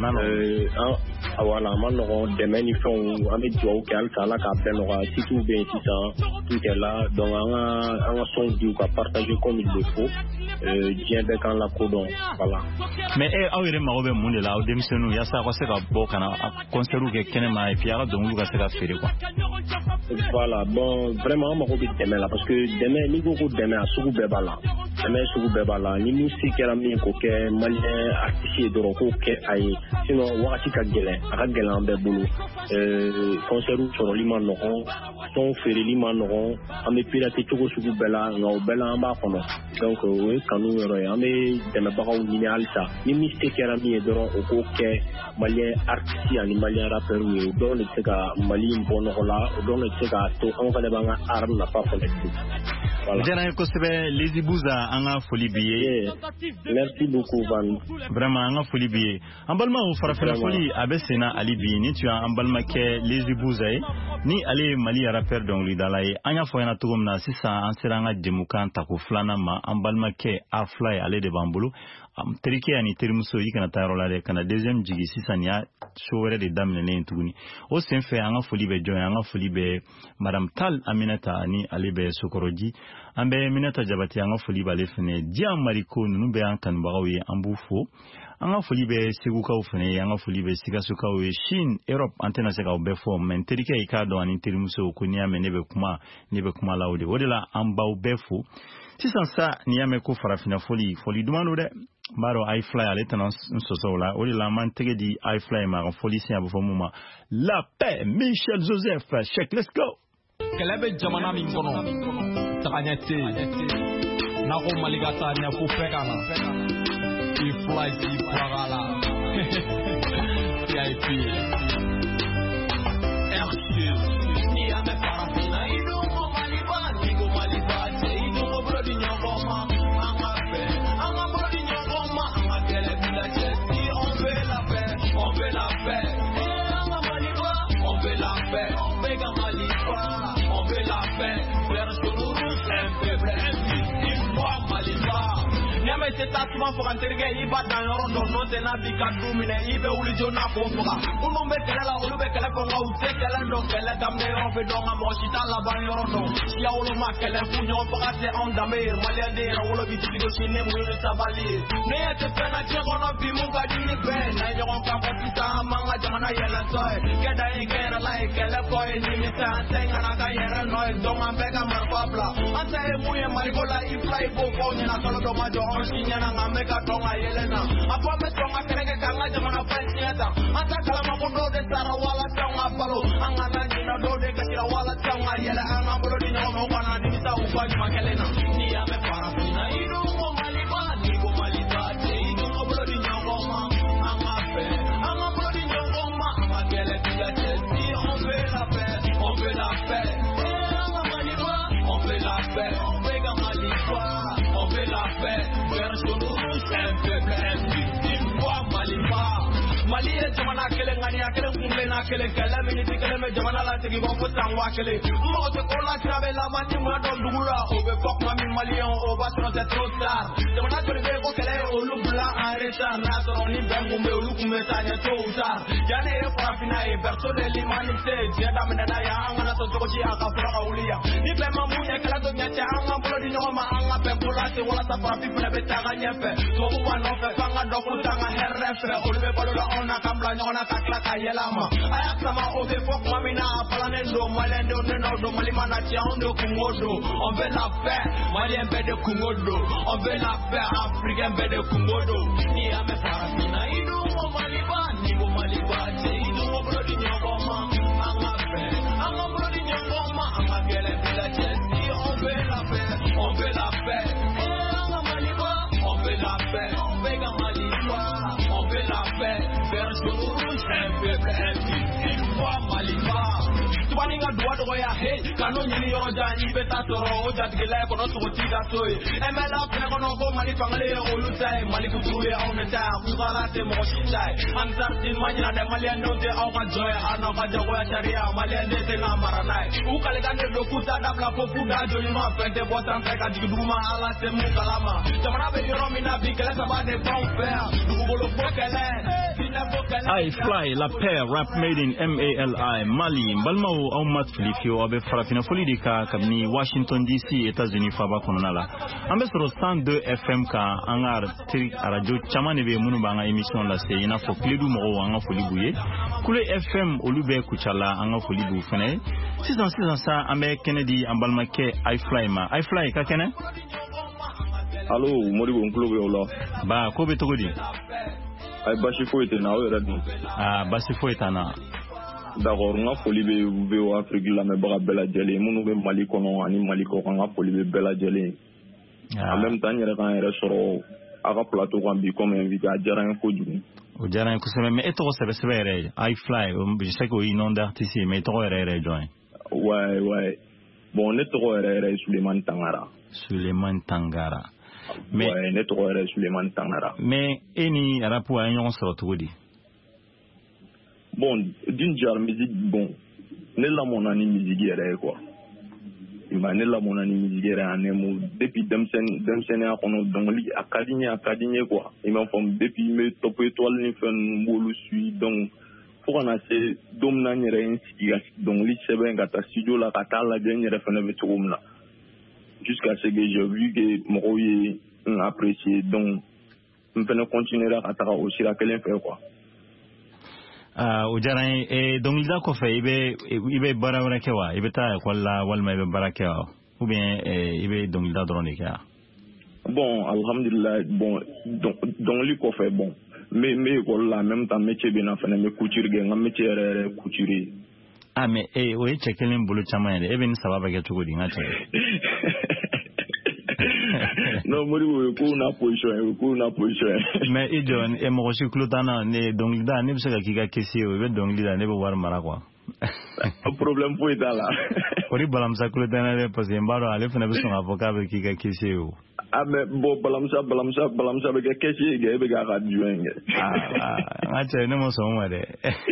Speaker 5: an voilà a ma nɔgɔn dɛmɛ ni fɛnw an bɛ dugawu kɛ halisa Ala k'a bɛɛ nɔgɔya titres bɛ yen sisan tout est là donc an ka an ka sɔnw di u ka partager comme il le faut diɲɛ bɛɛ k'an lakodɔn voilà.
Speaker 3: mais e aw yɛrɛ mago bɛ mun de la aw denmisɛnninw yaasa aw ka se ka bɔ ka na concert kɛ kɛnɛma et puis a ka dɔnkiliw ka se ka feere quoi.
Speaker 5: Voilà bon vraiment an mago bɛ dɛmɛ la parce que dɛmɛ n'i ko ko dɛmɛ a sugu bɛɛ b'a la dɛmɛ sugu bɛɛ b'a la ni min se kɛra min k'o kɛ malien artiste ye dɔrɔn k'o kɛ a ye sinon wagati ka gɛlɛn a ka gɛlɛn an bɛɛ bolo concert sɔrɔli ma nɔgɔn son feereli ma nɔgɔn an bɛ pirater cogo sugu bɛɛ la nka o bɛɛ la an b'a kɔnɔ donc o ye kanu yɔrɔ ye an bɛ dɛmɛbagaw ɲini halisa ni min se kɛra min ye dɔrɔn o k'o kɛ malien artiste ani malien rappeur ye o dɔrɔn de bɛ se ka Mali bɔ nɔgɔ la o dɔrɔn de bɛ se k'a to an fana b'an ka art nafa fana dun.
Speaker 3: Voilà. Diyara n ye kosɛbɛ Lezi Buza an ka foli b'i ye.
Speaker 5: Merci beaucoup Van.
Speaker 3: Vraiment an ka foli b'i ye. An balimaw farafina foli a bɛ sen na hali bi ni tun y'an balimakɛ Lezi Buza ye ni ale ye Mali rappeur dɔnkilidala ye an y'a fɔ ɲɛna cogo min na sisan an sera an ka jɛmukan tako filanan ma an balimakɛ Arfly ale de b'an bolo. terikɛ ani terimuso i kana taa yɔrɔ la dɛ kana deuxième jigi sisan ni y'a show wɛrɛ de daminɛnen tuguni o sen fɛ an ka foli bɛ jɔn ye an ka foli bɛ madame Tal Aminata ani ale bɛ Sokoroji an bɛ Minata Jabati an ka foli b'ale fɛnɛ Dian Mariko ninnu bɛ an kanubagaw ye an b'u fo an ka foli bɛ Segukaw fɛnɛ ye an ka foli bɛ Sikasokaw ye Chine Europe an tɛna se k'aw bɛɛ fɔ mais terikɛ i k'a dɔn ani terimuso ko n'i y'a mɛn ne bɛ kuma ne bɛ kuma la o de o de la an b'aw bɛɛ fo sisan sa n'i y'a mɛn ko farafina foli foli duman don dɛ n b'a dɔn iFly ale tɛna n sɔsɔ o la o de la an b'an tɛgɛ di iFly ma a ka foli sen a bɛ fɔ mun ma La Paix Michel Joseph check let's go.
Speaker 12: Kɛlɛ bɛ jamana min kɔnɔ tagaɲɛ tɛ yen n'a ko Mali ka taa ɲɛ fo bɛɛ ka na iFly k'i baga la V I P n'i y'a mɛn farafina i dun ko Maliba n'i ko Maliba cɛ i dun ko bolo di ɲɔgɔn ma an ka fɛ an ka bolo di ɲɔgɔn ma an ka kɛlɛ bi lajɛ si on veut la paix on veut la paix an ka Maliba on veut la paix on veut ka Maliba on veut la paix faire sur nous un peuple uni une fois Maliba Nyame se ta tuma fo kan terike i ba dan yɔrɔ dɔ n'o tɛ n'a bi ka du minɛ i bɛ wuli joona k'o faga minnu bɛ kɛlɛ la olu bɛ kɛlɛ kɔn nka u tɛ kɛlɛ dɔn kɛlɛ daminɛ yɔrɔ fɛ dɔn nka mɔgɔ si t'a laban yɔrɔ dɔn siya woloma kɛlɛ fu ɲɔgɔn faga tɛ anw danbe ye maliyɛn den yɛrɛ wolo bi tigi gosi ni mun ye sabali ye ne ɲɛ tɛ fɛn na diɲɛ kɔnɔ bi mun ka di ni bɛɛ n'a ye ɲɔgɔn kan fɔ sisan an b'an ka jamana yɛlɛntɔ ye kɛ da ye kɛ yɛrɛ la ye kɛlɛ kɔ ye nimisa an tɛ ŋana ka yɛrɛ nɔ ye dɔn an bɛɛ ka marifa bila an ta ye mun ye maliko la iFly b'o fɔ aw ɲɛna kalo dɔ ma jɔ anw kinyana ngame ka tonga yelena apa me tonga kereke kanga jamana pensieta ata kala mamudo de sara wala tonga palo angana dina do de kasira wala tonga yele anga bolo di nyono wana di sa ukwani makelena ni ame para fina idu mo maliba ni go maliba te idu mo bolo di nyono ma anga pe anga bolo di nyono ma anga kele bila chesi on fait la paix on fait la paix anga maliba on fait la paix on fait ga maliba on fait la paix vers chez nous c'est un peuple victime quoi maliba Mali e jamana kele ngani akele kumbe na kele kele miniti kele me jamana la tegi bon fotan wa kele mo te ko la trabe la mati mo don dugura o be fok ma mi malien o ba tro c'est trop tard jamana to de ko kele o lu bla en retard na so ni ben kumbe o lu kumbe ta ne to tard ya ne e fa fina e perso de l'humanité je da me na ya ngana to ko ji aka fra aulia ni be ma mu ne kala to nya cha anga bolo di no ma anga pe bola se wala ta fra fi na be ta ga nyefe to ko wa no fe fanga do ko ta ga herrefe o be bolo ona kambla nyona kakla kayelama ayakama obe fok mamina palane ndo malendo neno do malima na tiando kungodo on veut la paix malien bede kungodo on veut la paix africain bede kungodo ni ame farafina idu mo maliba ni mo maliba te idu mo brodi nyongoma anga paix anga brodi nyongoma anga gele bila chesi on veut la paix on veut la paix anga maliba on veut la paix on veut ga maliba on veut la paix vers rouge un peuple invisible moi maliba tubani nga doa doa ya hey kanu nyini yoro jani beta toro o jatigela ko no so tiga toy emela pena ko no ko mali fangale o lutai mali ku tuwe on meta ku gala te mo shitai ansar tin manya de mali ando te au ka joy ano ka jago sharia mali ande te na maranai u kale gande do kuta da bla ko fuda jo ni ma pente botan ka ka diguma ala te mu kalama jamana be yoro mina bi kala sabade bon faire du bolo bokele
Speaker 3: I fly la paix rap made in M A L I Mali Balmao au mat Filifio abe farafina folidika kamni Washington D C États-Unis faba kononala ambe soro cent deux F M ka angar tri radio chamane be munu banga émission la se ina fo kledu mo anga folibuye kule F M olube kuchala anga folibu fene sisan sisan sa ambe Kennedy ambalmake I fly ma I fly ka kene
Speaker 10: Allo Moribo nklobe ola
Speaker 3: ba ko be togodi
Speaker 10: ay basi foyete na o radio
Speaker 3: ah basi foyete na
Speaker 10: d'accord nga foli be be o Afrique la me baga bela jele munu be Mali kono ani Mali ko nga foli be bela jele en même temps yere kan yere soro aga plateau kan bi comme invité a jaran ko jugu
Speaker 3: o jaran ko sebe mais eto sebe sebe re I fly je sais que il nom d'artiste mais to re re join
Speaker 10: ouais ouais bon ne to re re Suleiman Tangara
Speaker 3: Suleiman Tangara
Speaker 10: mais ouais ne to re Suleiman Tangara
Speaker 3: mais eni rapu a yon so to di
Speaker 10: bon d'une genre musique bon ne la mon ani musique yere quoi il m'a ne la mon ani musique yere anemu depuis demsen demsen a kono dongli akadigne akadigne quoi il m'a fond depuis me top étoile ni fen mbolu suis donc pour en assez dom na nyere inski donc li sebe ngata studio la kata la dernière fene vetumna jusqu'à ce que j'ai vu que mo yi apprécié donc on peut continuer à attaquer aussi la quelle fait quoi
Speaker 3: ah o jaran e donc il da ko fe ibe ibe bara wala kewa ibe ta ko la wal ma ibe bara kewa ou bien ibe donc il da drone ka
Speaker 10: bon alhamdulillah bon donc donc li ko fe bon mais mais ko la même temps métier bi na fa na me couture ge ngam métier rere couturier
Speaker 3: ah mais eh o e chekelen bulu chama ene even sababa ke tugo di ngate
Speaker 10: non mori wo ko na position ko na position
Speaker 3: mais i don e mo shi klutana ne donc da ne bisaka kika kesi o be donc da ne be war mara quoi
Speaker 10: problème pour eta là
Speaker 3: ori balamsa klutana le parce que mbaro ale fena be son avocat be kika kesi o
Speaker 10: ah mais bon balamsa balamsa balamsa be kesi ge be ga radioing
Speaker 3: ah ah acha ne mo so mo de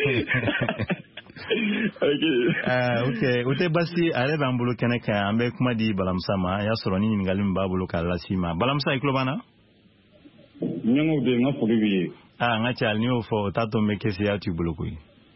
Speaker 10: okay
Speaker 3: ah okay ute basi ale bambulu keneka ambe kuma di balamsa ma ya soro ni ngalim babulu kala sima balamsa iklobana
Speaker 9: nyango de nga folibi
Speaker 3: ah ngacha ni ofo tato mekesi ya tubulukui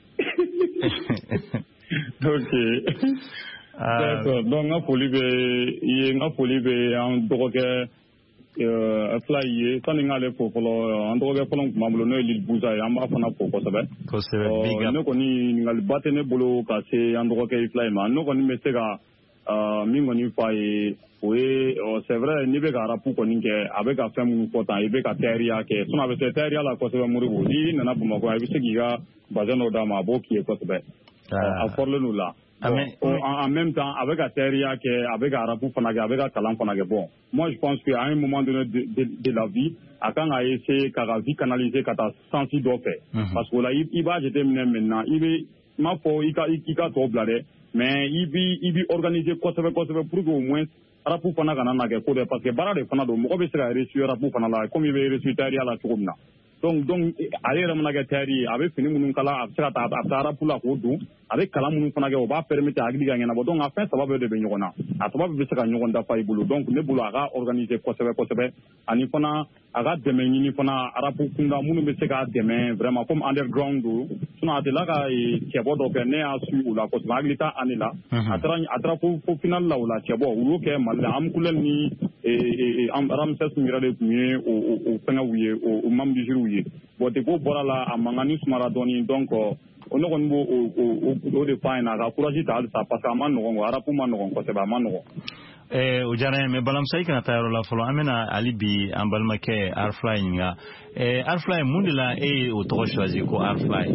Speaker 9: okay d'accord donc nga folibi ye nga folibi en doge euh fly tani ngale ko ko en doge ko mamlo no lil buza ya ma fana ko ko sabe
Speaker 3: ko sabe big up
Speaker 9: no ko ni ngal batene bolo ka se en doge fly ma no ko ni mesega min kɔni fɔ a ye o ye c'est vrai n'i bɛ ka arapu kɔni kɛ a bɛ ka fɛn minnu fɔ tan i bɛ ka taariya kɛ sinon a bɛ se taariya la kosɛbɛ Moribo n'i nana Bamakɔ i bɛ se k'i ka bazin dɔ d'a ma a b'o k'i ye kosɛbɛ a fɔrɔlen n'o la en même temps a bɛ ka taariya kɛ a bɛ ka arapu fana kɛ a bɛ ka kalan fana kɛ bon moi je pense que à un moment donné de, de, de la vie a kan ka essayer k'a ka vie canaliser ka taa sensi dɔ fɛ parce que o la i b'a jateminɛ maintenant i bɛ n m'a fɔ i ka i ka tɔ bila dɛ mais i bi i bi organiser kosɛbɛ kosɛbɛ pour que au moins arapu fana kana na kɛ ko dɛ parce que baara de fana don mɔgɔ bɛ se ka réussir arapu fana la comme i bɛ réussir taariya la cogo min na donc donc ale yɛrɛ mana kɛ taari ye a bɛ fini minnu kala a bɛ se ka taa a bɛ taa arapu la k'o don a bɛ kalan minnu fana kɛ o b'a permettre a hakili ka ɲɛnabɔ donc a fɛn saba bɛɛ de bɛ ɲɔgɔn na a saba bɛɛ bɛ se ka ɲɔgɔn dafa i bolo donc ne bolo a ka organiser kosɛbɛ kosɛbɛ ani fana a ka dɛmɛ ɲini fana arapu kunda minnu bɛ se k'a dɛmɛ vraiment comme underground don sinon a delila ka cɛbɔ dɔ kɛ ne y'a su u la kosɛbɛ hakili t'a ani la a taara a taara fo fo final la o la cɛbɔ u y'o kɛ Mali la Amkulɛli ni Ramses min yɛrɛ de tun ye o fɛngɛw ye o mamdisiriw ye bon depuis o bɔra la a mankanni sumara dɔɔni donc o ne kɔni b'o o de f'a ɲɛna a ka courage ta halisa parce que a ma nɔgɔn arapu ma nɔgɔn kosɛbɛ a ma nɔgɔn.
Speaker 3: Eh, o diyara n ye mais Balamisa i kana taa yɔrɔ la fɔlɔ an bɛna hali bi an balimakɛ Arfly ɲininka eh, Arfly mun de la e ye o tɔgɔ choisi ko Arfly?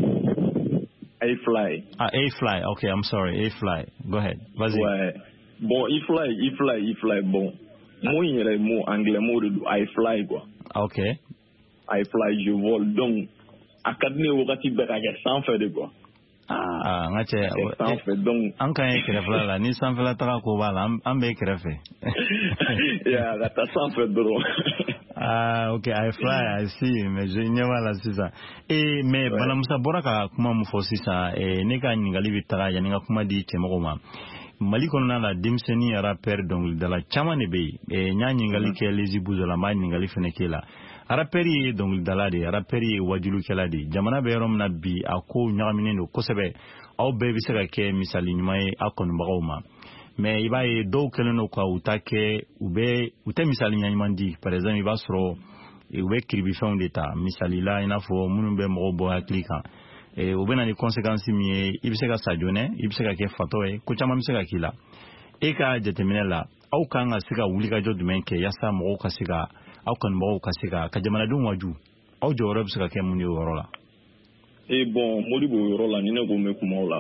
Speaker 13: A-Fly.
Speaker 3: Ah, A-Fly, okay, I'm sorry, A-Fly. Go ahead, vas-y.
Speaker 13: Ouais. Bon, E-Fly, E-Fly, E-Fly, bon. Moi, il y a un mot anglais, mot de I-Fly, quoi.
Speaker 3: Ok.
Speaker 13: I-Fly, je vole. Donc, à Kadne, au Rati Beraka, sans faire de quoi.
Speaker 3: Ah, nga che
Speaker 13: sans fait donc
Speaker 3: an kan ye kɛrɛfɛla la ni sanfɛla taga ko b'a la an bɛ kɛrɛfɛ.
Speaker 13: Ya ka taa sanfɛ dɔrɔn.
Speaker 3: Ah, ok, I fly, I see, mais je ɲɛ b'a la sisan. Eh, mais Balamusa bɔra ka kuma mun fɔ sisan, eh, ne ka ɲininkali bɛ taga yanni ka kuma di cɛmɔgɔw ma. Mali kɔnɔna la denmisɛnnin rappeur dɔnkilidala caman de bɛ yen. Eh, n y'a ɲininkali kɛ Lezi Buzo la, n b'a ɲininkali fɛnɛ k'e la. Rappeur ye dɔnkilidala de ye, rappeur ye wajulukɛla de ye. Jamana bɛ yɔrɔ min na bi a ko ɲagaminen don kosɛbɛ. Aw bɛɛ bɛ se ka kɛ misali ɲuman ye aw kɔnibagaw ma. Mais i b'a ye dɔw kɛlen don ka u ta kɛ u bɛ u tɛ misali ɲuman di. Par exemple i b'a sɔrɔ u bɛ kiribifɛnw de ta misali la i n'a fɔ minnu bɛ mɔgɔw bɔ hakili kan. Eh, u bɛ na ni conséquence min ye i bɛ se ka sa joonɛ i bɛ se ka kɛ fatɔ ye ko caman bɛ se ka k'i la. E ka jateminɛ la aw kan ka se ka wulikajɔ jumɛn kɛ yaasa mɔgɔw ka se ka aw kanubagaw ka se ka ka jamanadenw waju aw jɔyɔrɔ bɛ se ka kɛ mun ye o yɔrɔ la.
Speaker 13: Eh bon Modibo o yɔrɔ la ni ne ko n bɛ kuma o la.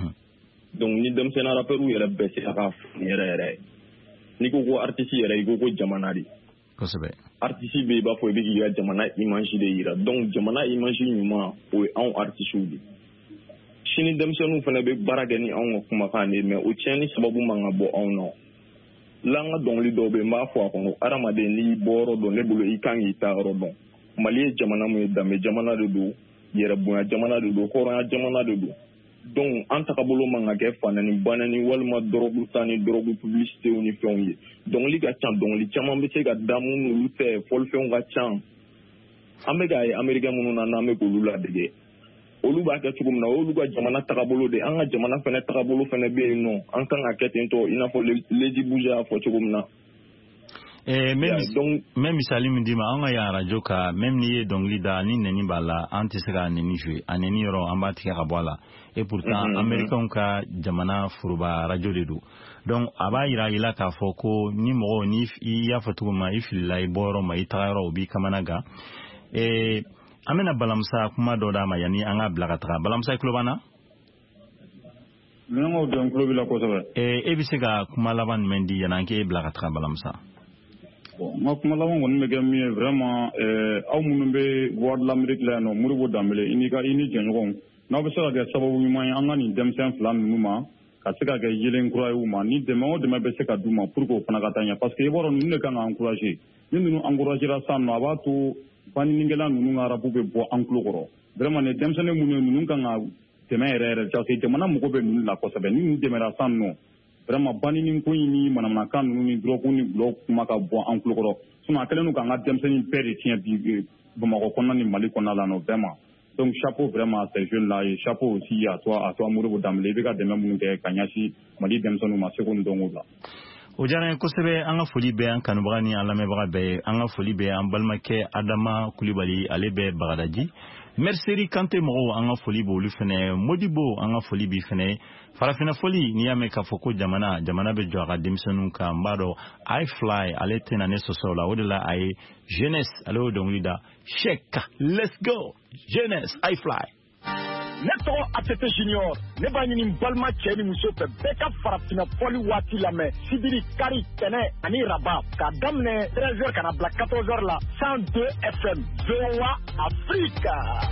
Speaker 13: Donc ni denmisɛnnin rappeurs yɛrɛ bɛɛ se ka yɛrɛ yɛrɛ n'i ko ko artiste yɛrɛ i ko ko jamana de.
Speaker 3: Kosɛbɛ.
Speaker 13: Artiste bɛ i b'a fɔ i bɛ k'i ka jamana image de yira donc jamana image ɲuman o ye anw artistes de. Sini denmisɛnninw fana bɛ baara kɛ ni anw ka kumakan de mais o tiɲɛni sababu man ka bɔ anw na. La n ka dɔnkili dɔw bɛ n b'a fɔ a kɔnɔ adamaden n'i bɔ yɔrɔ dɔn ne bolo i kan k'i ta yɔrɔ dɔn. Mali ye jamana min ye danbe jamana de don yɛrɛbonya jamana de don hɔrɔnya jamana de don. Donc an tagabolo man ka kɛ fanani banani walima dɔrɔgu ta ni dɔrɔgu publicité ni fɛnw ye. Dɔnkili ka ca dɔnkili caman bɛ se ka da mun n'olu tɛ fɔlifɛnw ka ca. An bɛ k'a ye Américain minnu na n'an bɛ k'olu ladege. Olu b'a kɛ cogo min na olu ka jamana tagabolo de an ka jamana fɛnɛ tagabolo fɛnɛ bɛ yen nɔ an kan ka kɛ ten tɔ i n'a fɔ Lezi Buzo y'a fɔ cogo min na.
Speaker 3: Eh, même misali min d'i ma an ka yan radio ka même n'i ye dɔnkili da ni nɛni b'a la an tɛ se ka nɛni jouer a nɛni yɔrɔ an b'a tigɛ ka bɔ a la et pourtant Américains ka jamana foroba radio de don donc a b'a yira i la k'a fɔ ko ni mɔgɔ ni i y'a fɔ cogo min na i filila i bɔ yɔrɔ ma i taga yɔrɔ o b'i kamana gan. Eh, an bɛna Balamusa kuma dɔ d'a ma yanni an ka bila ka taga. Balamusa i tulo b'an na?
Speaker 9: N y'o dɔn tulo b'i la kosɛbɛ.
Speaker 3: Eh, e bɛ se ka kuma laban jumɛn di yanni an k'e bila ka taga Balamusa?
Speaker 9: Bon, n ka kuma laban kɔni bɛ kɛ min ye vraiment aw minnu bɛ voix de l'Amérique la yan nɔ Modibo Danbele i ni ka i ni jɛɲɔgɔnw n'aw bɛ se ka kɛ sababu ɲuman ye an ka nin denmisɛn fila ninnu ma ka se ka kɛ yelen kura ye u ma ni dɛmɛ o dɛmɛ bɛ se ka d'u ma pour que o fana ka taa ɲɛ parce que i b'a dɔn ninnu de kan ka encourager ni ninnu encouragera sisan nɔ a b'a to baninikɛla ninnu ka arabu bɛ bɔ an tulo kɔrɔ vraiment nin denmisɛnnin minnu ye ninnu kan ka dɛmɛ yɛrɛ yɛrɛ parce que jamana mago bɛ ninnu la kosɛbɛ ni ninnu dɛmɛra sisan nɔ vraiment banini ko in ni manamanakan ninnu ni drogue ni gulɔ kuma ka bɔ an tulo kɔrɔ sinon a kɛlen don k'an ka denmisɛnnin bɛɛ de tiɲɛ bi Bamakɔ kɔnɔna ni Mali kɔnɔna la nɔ vraiment donc chapeau vraiment à ces jeunes là et chapeau aussi à toi à toi Modibo Danbele i bɛ ka dɛmɛ minnu kɛ ka ɲɛsin Mali denmisɛnninw ma seko ni dɔnko la.
Speaker 3: O diyara n ye kosɛbɛ an ka foli bɛ an kanubaga ni an lamɛnbaga bɛɛ ye an ka foli bɛ an balimakɛ Adama Kulibali ale bɛ Bagadaji Mercerie Kanté Moro anga foli bo lu fene Modibo anga foli bi fene farafina foli ni yame ka foko jamana jamana be jo aga demisonu ka mbado I fly ale tena ne sosola odela ay jeunesse alo donglida sheka let's go jeunesse I fly
Speaker 14: ne tɔgɔ Atete Junior ne b'a ɲini balima cɛ ni muso fɛ bɛɛ ka farafina fɔli waati lamɛn sibiri kari tɛnɛ ani raba k'a daminɛ treize heures ka na bila quatorze heures la cent deux F M V O A Afrique.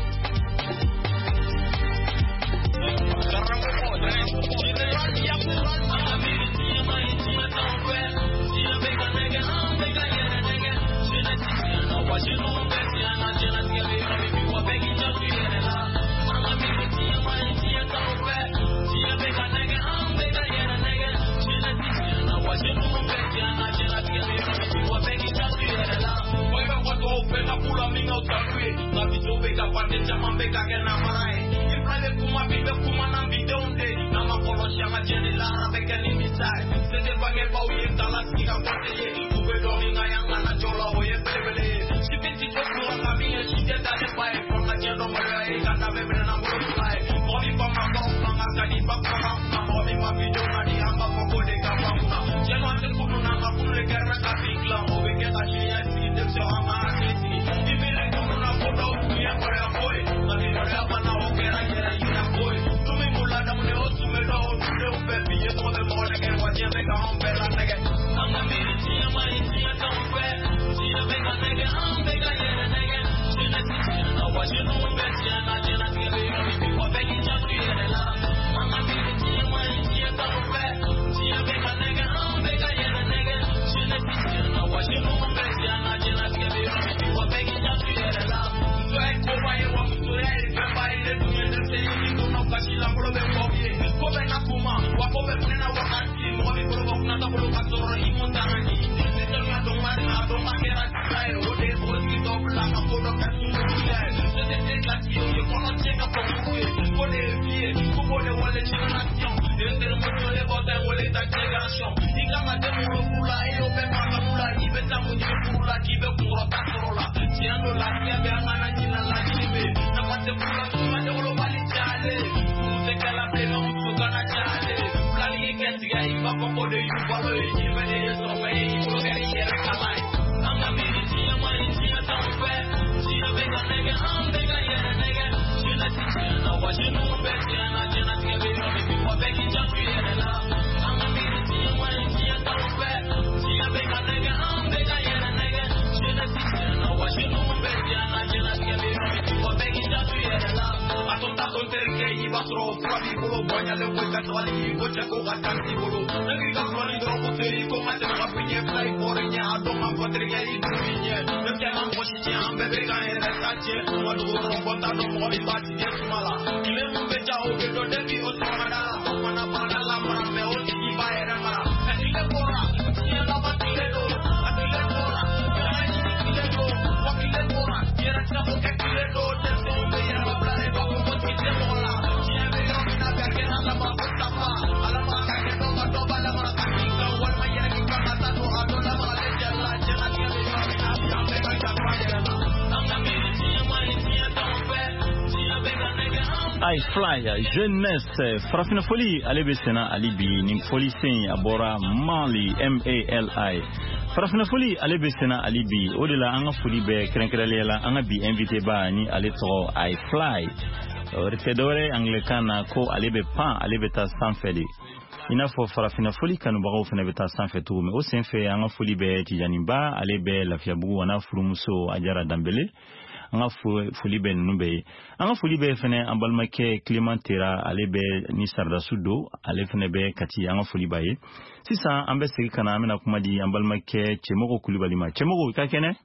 Speaker 3: I fly jeunesse farafina foli ale be sena alibi nin foli sen abora Mali M A L I farafina foli ale be sena alibi odela anga foli be krenkrela anga bi invité ba ni ale to I fly ortedore anglikana ko ale be pan ale be ta sanfeli ina fo farafina foli kanu bago fena be ta sanfetu me o senfe anga foli be tijanimba ale be lafiabu wana furumuso ajara dambele anga foli be nube anga foli be fene ambalmake Clementera ale be ni sarda sudo ale fene be kati anga foli baye sisa ambe segi kana amena kuma di ambalmake Chemogo Kulibali ma Chemogo ka kene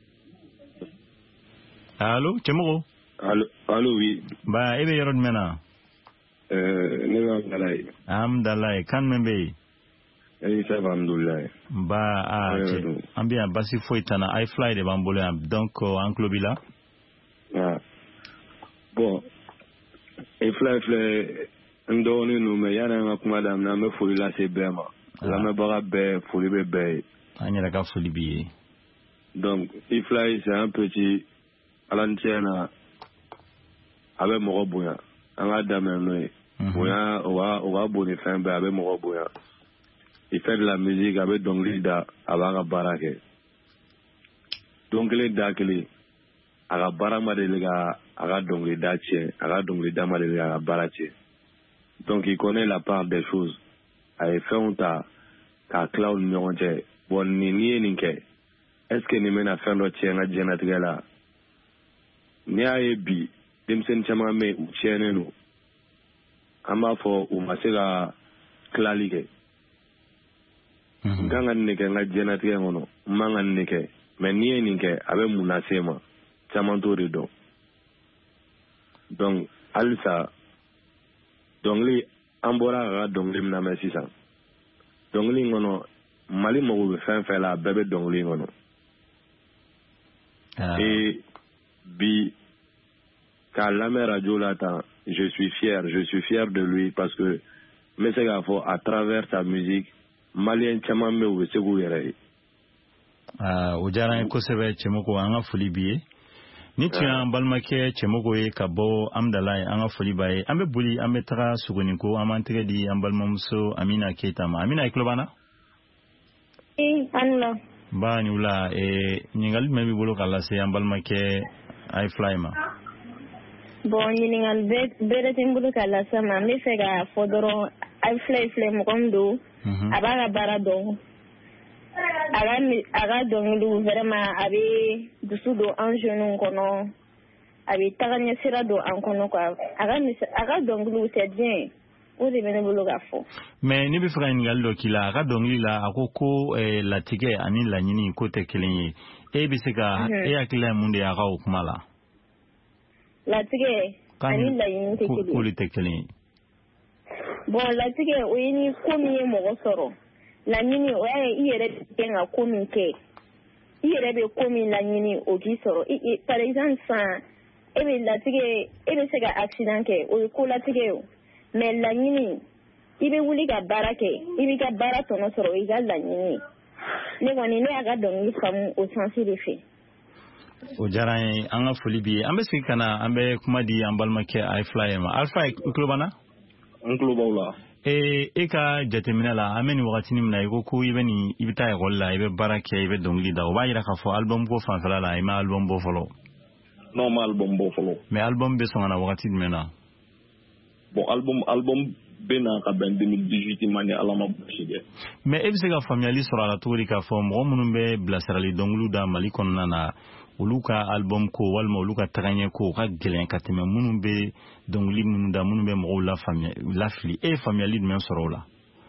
Speaker 3: allo Chemogo
Speaker 10: allo allo oui
Speaker 3: ba ebe yorod mena
Speaker 10: euh ne am dalay
Speaker 3: am dalay kan membe
Speaker 10: eh ça va alhamdoulilah
Speaker 3: ba a ambia basi foitana I fly de bambole donc en clubila
Speaker 10: ah bon I fly fly ndoni no me yana ma kuma da na me foli la se bema la me bara be foli be be
Speaker 3: anya ka foli bi
Speaker 10: donc I fly c'est un petit à l'antenne avec mɔgɔ bonya an ka daminɛ n'o ye bonya o va o va boni fɛn bɛɛ a bɛ mɔgɔ bonya il fait de la musique a bɛ dɔnkili da a b'a ka baara kɛ don kelen da kelen a ka baara ma deli ka a ka dɔnkili da tiɲɛ a ka dɔnkili da ma deli ka a ka baara tiɲɛ donc il connaît la part des choses a ye fɛnw ta k'a tila u ni ɲɔgɔn cɛ bon nin n'i ye nin kɛ est ce que nin bɛna fɛn dɔ tiɲɛ n ka diɲɛlatigɛ la n'i y'a ye bi denmisɛnnin caman bɛ u tiɲɛnen don an b'a fɔ u ma se ka tilali kɛ n kan ka nin de kɛ n ka diɲɛlatigɛ kɔnɔ n man ka nin de kɛ mɛ n'i ye nin kɛ a bɛ mun lase ma caman t'o de dɔn donc halisa dɔnkili an bɔra a ka dɔnkili min na mɛ sisan dɔnkili in kɔnɔ Mali mago bɛ fɛn fɛn la a bɛɛ bɛ dɔnkili in kɔnɔ et bi k'a lamɛn radio la tan je suis fier je suis fier de lui parce que n bɛ se k'a fɔ à travers sa musique maliyɛn caman bɛ u bɛ se k'u yɛrɛ ye.
Speaker 3: o diyara n ye kosɛbɛ Cɛmɔgɔ an ka foli b'i ye ni tun y'an balimakɛ Cɛmɔgɔ ye ka bɔ Amdalaye an ka foli b'a ye an bɛ boli an bɛ taga Sogoninko an b'an tɛgɛ di an balimamuso Amina Keyita ma Amina i tulo b'an na.
Speaker 15: ee an la.
Speaker 3: n b'a ni wula ɲininkali jumɛn b'i bolo k'a lase an balimakɛ iFly ma.
Speaker 15: bon ɲininkali bɛrɛ tɛ n bolo k'a lase ma n bɛ fɛ k'a fɔ dɔrɔn iFly filɛ mɔgɔ min don a b'a ka baara dɔn a ka a ka dɔnkiliw vraiment a bɛ dusu don an jeunes kɔnɔ a bɛ tagaɲɛ sira don an kɔnɔ quoi a ka a ka dɔnkiliw c'est bien o de bɛ ne bolo k'a fɔ.
Speaker 3: mais ne bɛ fɛ ka ɲininkali dɔ k'i la a ka dɔnkili la a ko ko latigɛ ani laɲini ko tɛ kelen ye e bɛ se ka e hakilila ye mun de y'a ka o kuma la.
Speaker 15: latigɛ ani laɲini tɛ kelen ye.
Speaker 3: k'olu tɛ kelen ye.
Speaker 15: bon latigɛ o ye ni ko min ye mɔgɔ sɔrɔ laɲini o y'a ye i yɛrɛ bɛ ka ko min kɛ i yɛrɛ bɛ ko min laɲini o k'i sɔrɔ par exemple sisan e bɛ latigɛ e bɛ se ka accident kɛ o ye ko latigɛ ye o mais laɲini i bɛ wuli ka baara kɛ i b'i ka baara tɔnɔ sɔrɔ o y'i ka laɲini ne kɔni ne y'a ka dɔnkili faamu o sens de fɛ.
Speaker 3: o diyara n ye an ka foli b'i ye an bɛ segin ka na an bɛ kuma di an balimakɛ iFly ma iFly i tulo b'an na.
Speaker 13: n tulo b'aw la.
Speaker 3: ee e ka jateminɛ la an bɛ nin wagati min na i ko ko i bɛ nin i bɛ taa ekɔli la i bɛ baara kɛ i bɛ dɔnkili da o b'a jira k'a fɔ album ko fanfɛla la i ma album bɔ fɔlɔ.
Speaker 13: non ma album bɔ fɔlɔ.
Speaker 3: mais album bɛ sɔn ka na wagati jumɛn na.
Speaker 13: bon album album bɛ na ka bɛn deux mille dix-huit ma ni ala ma gosi dɛ.
Speaker 3: mais e bɛ se ka faamuyali sɔrɔ a la cogo di k'a fɔ mɔgɔ minnu bɛ bilasirali dɔnkiliw da Mali kɔnɔna na olu ka album ko walima olu ka tagaɲɛ ko ka gɛlɛn ka tɛmɛ minnu bɛ dɔnkili minnu da minnu bɛ mɔgɔw lafaamuya lafili e ye faamuyali jumɛn sɔrɔ o la.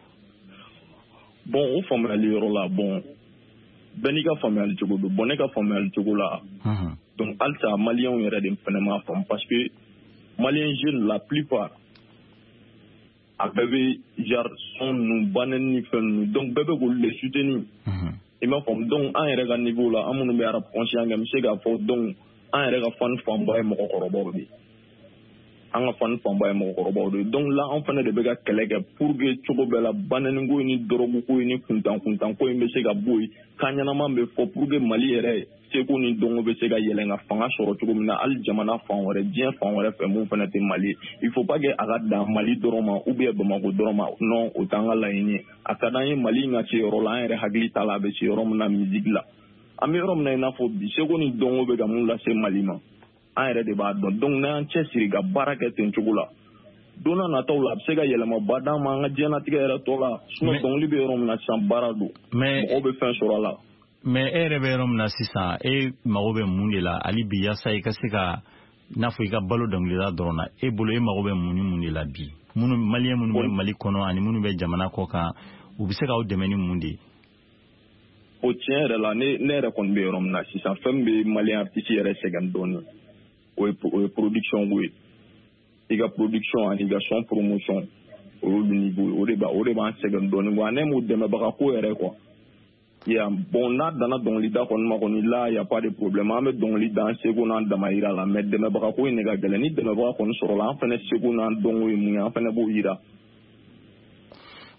Speaker 13: bon o faamuyali yɔrɔ la bon bɛɛ n'i ka faamuyali cogo don bon ne ka faamuyali cogo la. donc halisa maliyɛnw yɛrɛ de fana m'a faamu parce que maliyɛn jeune la plupart a bɛɛ bɛ genre son ninnu banni ni fɛn ninnu donc bɛɛ bɛ k'olu de soutenir. i m'a faamu donc an yɛrɛ ka niveau la an minnu bɛ rap conscient kɛ n bɛ se k'a fɔ donc an yɛrɛ ka fan fanba ye mɔgɔkɔrɔbaw de ye an ka fan fanba ye mɔgɔkɔrɔbaw de ye donc la an fana de bɛ ka kɛlɛ kɛ pour que cogo bɛɛ la banɛniko ni dɔrɔgu ko ni kuntan kuntan ko in bɛ se ka bɔ yen kan ɲɛnama bɛ fɔ pour que Mali yɛrɛ seko ni dɔnko bɛ se ka yɛlɛn ka fanga sɔrɔ cogo min na hali jamana fan wɛrɛ diɲɛ fan wɛrɛ fɛ mun fana tɛ Mali il faut pas que a ka dan Mali dɔrɔn ma ou bien Bamako dɔrɔn ma non o t'an ka laɲini a ka d'an ye Mali in ka se yɔrɔ la an yɛrɛ hakili t'a la a bɛ se yɔrɔ min na musique la an bɛ yɔrɔ min na i n'a fɔ bi seko ni dɔnko bɛ ka mun lase Mali ma an yɛrɛ de b'a dɔn donc n'an cɛsiri ka baara kɛ ten cogo la don n'a nataw la a bɛ se ka yɛlɛmaba d'an ma an ka diɲɛlatigɛ yɛrɛ tɔ la sinon dɔnkili bɛ yɔrɔ min na sisan baara don mɔgɔw bɛ fɛn sɔrɔ a la.
Speaker 3: mais e yɛrɛ bɛ yɔrɔ min na sisan e mago bɛ mun de la hali bi yaasa i ka se ka n'a fɔ i ka balo dɔnkilida dɔrɔn na e bolo e mago bɛ mun ni mun de la bi minnu maliyɛn minnu bɛ Mali kɔnɔ ani minnu bɛ jamana kɔ kan u bɛ se k'aw dɛmɛ ni mun de ye.
Speaker 13: o tiɲɛ yɛrɛ la ne ne yɛrɛ kɔni bɛ yɔrɔ min na sisan fɛn min bɛ maliyɛn artiste yɛrɛ sɛgɛn dɔɔnin o ye o ye production ko ye i ka production ani i ka son promotion o y'olu niveau o de b'a o de b'an sɛgɛn dɔɔnin wa ne m'o dɛmɛbaga ko yɛrɛ quoi. Yeah, bon n'a danna dɔnkili da kɔni ma kɔni la y a pas de problème an bɛ dɔnkili da an seko n'an damayira la mais dɛmɛbaga ko in de ka gɛlɛn ni dɛmɛbaga kɔni sɔrɔla an fana seko n'an dɔnko ye mun ye an fana b'o yira.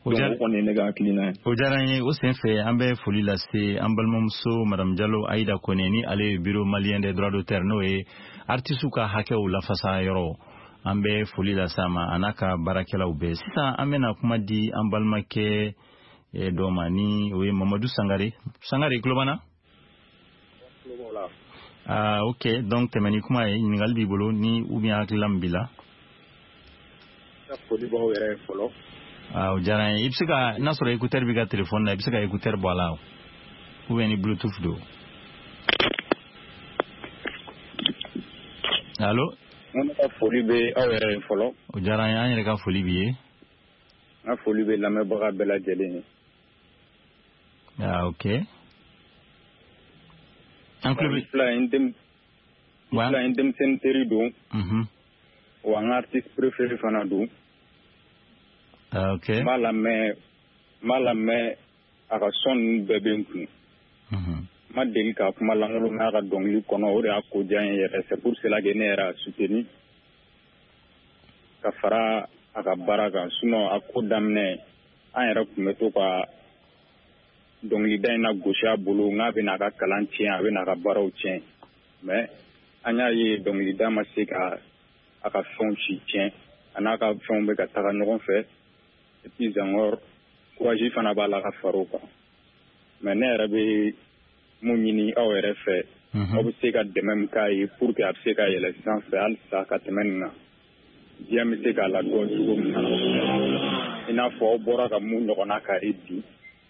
Speaker 13: donc on est nega klina
Speaker 3: o jaranye o sen fe ambe foli la se ambalmomso madame Diallo Aïda Koneni ale bureau malien des droits d'auteur no e artistu ka hakeu la fasa yoro ambe foli la sama anaka barakela ube sisa amena kuma di ambalmake e domani o Mamadou Sangare Sangare globana ah ok donc temani kuma e ningal bibolo ni ou bien aklam bila
Speaker 9: foli bo were folo
Speaker 3: ah o jaranye ibsika nasoro écouteur biga téléphone na ibsika écouteur boala ou bien ni bluetooth do allo
Speaker 9: on a foli be awere folo
Speaker 3: o jaranye anyere ka foli biye
Speaker 9: na foli be la me baga bela jeli
Speaker 3: ah ok en club
Speaker 9: la indem la indem senteri do
Speaker 3: mhm
Speaker 9: ou un artiste préféré fana do
Speaker 3: ah ok
Speaker 9: malame malame aka son bebe nku
Speaker 3: mhm
Speaker 9: ma deli ka kuma langolo na ka dongli kono o de ko janye yere c'est pour cela que nera soutenu ka fara aka baraka suno ako damne an yɛrɛ kun bɛ to ka dɔnkilida in na gosi a bolo n'a bɛ n'a ka kalan tiɲɛ a bɛ n'a ka baaraw tiɲɛ mais an y'a ye dɔnkilida ma se ka a ka fɛnw si tiɲɛ a n'a ka fɛnw bɛ ka taga ɲɔgɔn fɛ et puis encore courage fana b'a la ka fara o kan mais ne yɛrɛ bɛ mun ɲini aw yɛrɛ fɛ aw bɛ se ka dɛmɛ min k'a ye pour que a bɛ se ka yɛlɛ sanfɛ halisa ka tɛmɛ nin na diɲɛ bɛ se k'a ladɔn cogo min na i n'a fɔ aw bɔra ka mun ɲɔgɔnna ka e di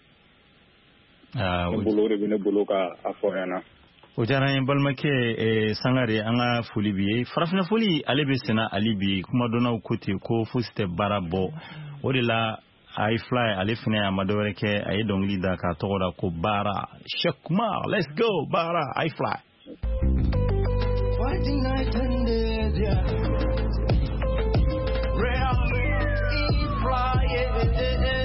Speaker 9: ne bolo de bɛ ne bolo ka a fɔ ɲɛna
Speaker 3: o diyara n ye balimakɛ Sangare an ka foli b'i ye farafina foli ale bɛ senna ali bi kuma dɔnnaw ko ten ko fosi tɛ baara bɔ o de la I fly ale fana a ma dɔwɛrɛ kɛ a ye dɔnkili da k'a tɔgɔ da ko baara Cheikh Kumar let's go baara I fly
Speaker 12: Fighting night and day, yeah. Real, I fly, yeah.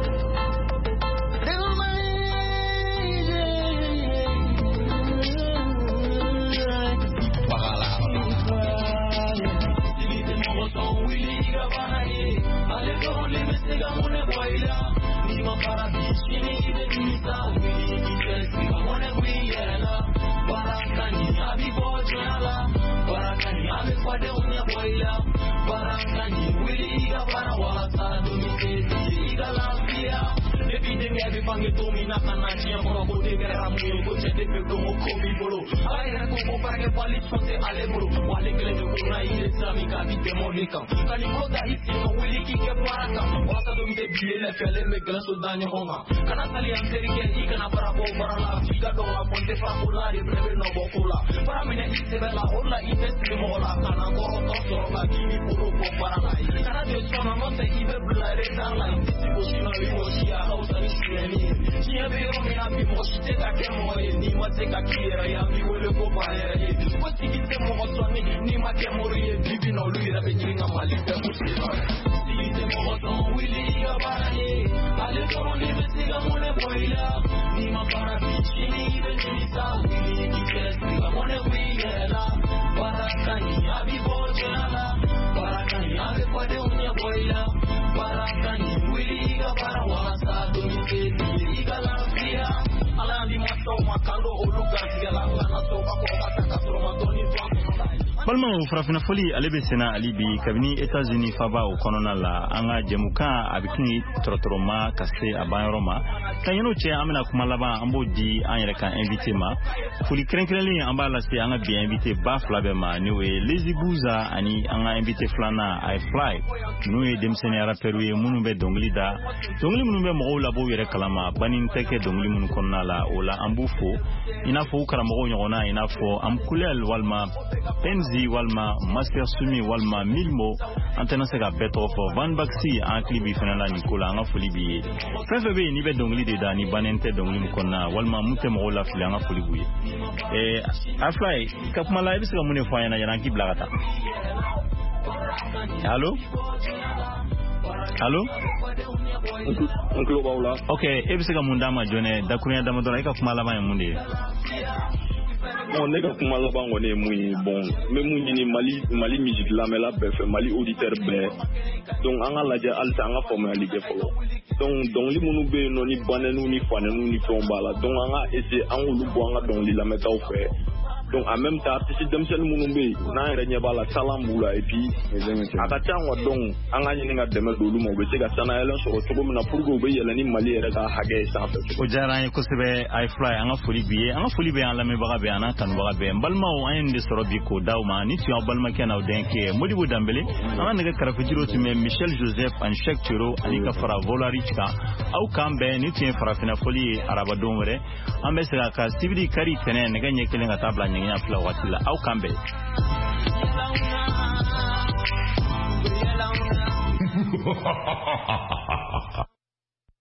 Speaker 12: Every fange to mi na kana chia moro ko de gara mu ko chete pe ko mo ko mi bolo ai ra ko ko para ke pali chote ale bolo wale kele ko na ile sami ka bi te mo lika kali ko da isi no wili ki ke para ka wasa do mi de bi le fele me gala so dani honga kana tali an teri ke i kana para ko para la figa do la ponte fa ko la de breve no bo ko la para mi ne ite bela olla ite sti mo la kana ko to so la ki ni puro ko para la kana de so no te i be bla re ta la isi ko si no ri ko si a o sa ni Tia vero mi abi moshite da ke moye ni mate ka kira ya mi wele ko ba ye ko tikite mo soni ni ma ke mori ye bibi no lui da be jinga mali pe musima tikite mo son wili ga ba ye ale ko ni be siga mo ne boila ni ma para bichi ni de ni sa wili ki ke siga mo ne wili la para ka ni abi bojala para ka ni abi ko de unya boila para ka ni wili ga para wasa do ni
Speaker 3: balma farafina foli ale bɛ senna ali bi kabini États-Unis faba o kɔnɔna la an ka jɛmukan a bɛ kini tɔrɔtɔrɔma ka se a banyɔrɔ ma ka ɲin'o cɛ an bɛna kuma laban an b'o di an yɛrɛ ka invité ma foli kɛrɛnkɛrɛnlen an b'a lase an ka bi invité ba fila bɛɛ ma n'o ye Lazy Bouza ani an ka invité filanan I Fly n'o ye denmisɛnnin rapɛrw ye minnu bɛ dɔnkili da dɔnkili minnu bɛ mɔgɔw labɔ u yɛrɛ kalama banni tɛ kɛ dɔnkili minnu kɔnɔna la o la an b'u fo i n'a fɔ u karamɔgɔw ɲɔgɔnna i n'a fɔ Amkulel walima Penzi walma Master Sumi walma Milmo an tɛna se ka bɛɛ tɔgɔ fɔ Van Baxi an hakili bi fana la nin ko la an ka foli b'i ye fɛn fɛn bɛ yen n'i bɛ dɔnkili de da ni bannen tɛ dɔnkili min kɔnɔna walima mun tɛ mɔgɔw lafili an ka foli b'u ye ɛɛ A Fly ka kuma la i bɛ se ka mun de fɔ an ɲɛna yanni an k'i bila ka taa allo allo
Speaker 9: n tulo b'aw la
Speaker 3: ok e bɛ se ka mun d'an ma jɔnɛ dakurunya damadɔ la i ka kuma laban ye mun de ye
Speaker 13: bon ne ka kuma laban kɔni ye mun ye bon n bɛ mun ɲini mali mali musique lamɛnla bɛɛ fɛ mali auditeur bɛɛ donc an ka lajɛ halisa an ka faamuyali kɛ fɔlɔ donc dɔnkili minnu bɛ yen nɔ ni banɛniw ni fanɛniw ni fɛnw b'a la donc an ka essayer an k'olu bɔ an ka dɔnkili lamɛntaw fɛ donc en même temps artiste denmisɛnnin minnu bɛ yen n'an yɛrɛ ɲɛ b'a la talent b'u la et puis a ka ca quoi donc an ka ɲini ka dɛmɛ don olu ma u bɛ se ka sanayɛlɛn sɔrɔ cogo min na pour que u bɛ yɛlɛn ni mali yɛrɛ ka hakɛ ye sanfɛ.
Speaker 3: O diyara an ye kosɛbɛ a ye fila ye an ka foli b'i ye an ka foli bɛ an lamɛnbaga bɛɛ an n'a kanubaga bɛɛ n balimaw an ye nin de sɔrɔ bi k'o d'aw ma ni tun y'aw balimakɛ n'aw denkɛ Modibo Danbele an ka nɛgɛ kɛrɛfɛjuru tun bɛ Michel Joseph ani Cheikh Thioro ani ka fara Volaric kan aw kan bɛɛ ni tun ye farafinna foli ye arabadon wɛrɛ an bɛ segin a kan sibiri kari tɛnɛ nɛgɛ ɲɛ kelen ka taa bila ɲɛgɛn ɲɛ fila waati la aw kan bɛɛ.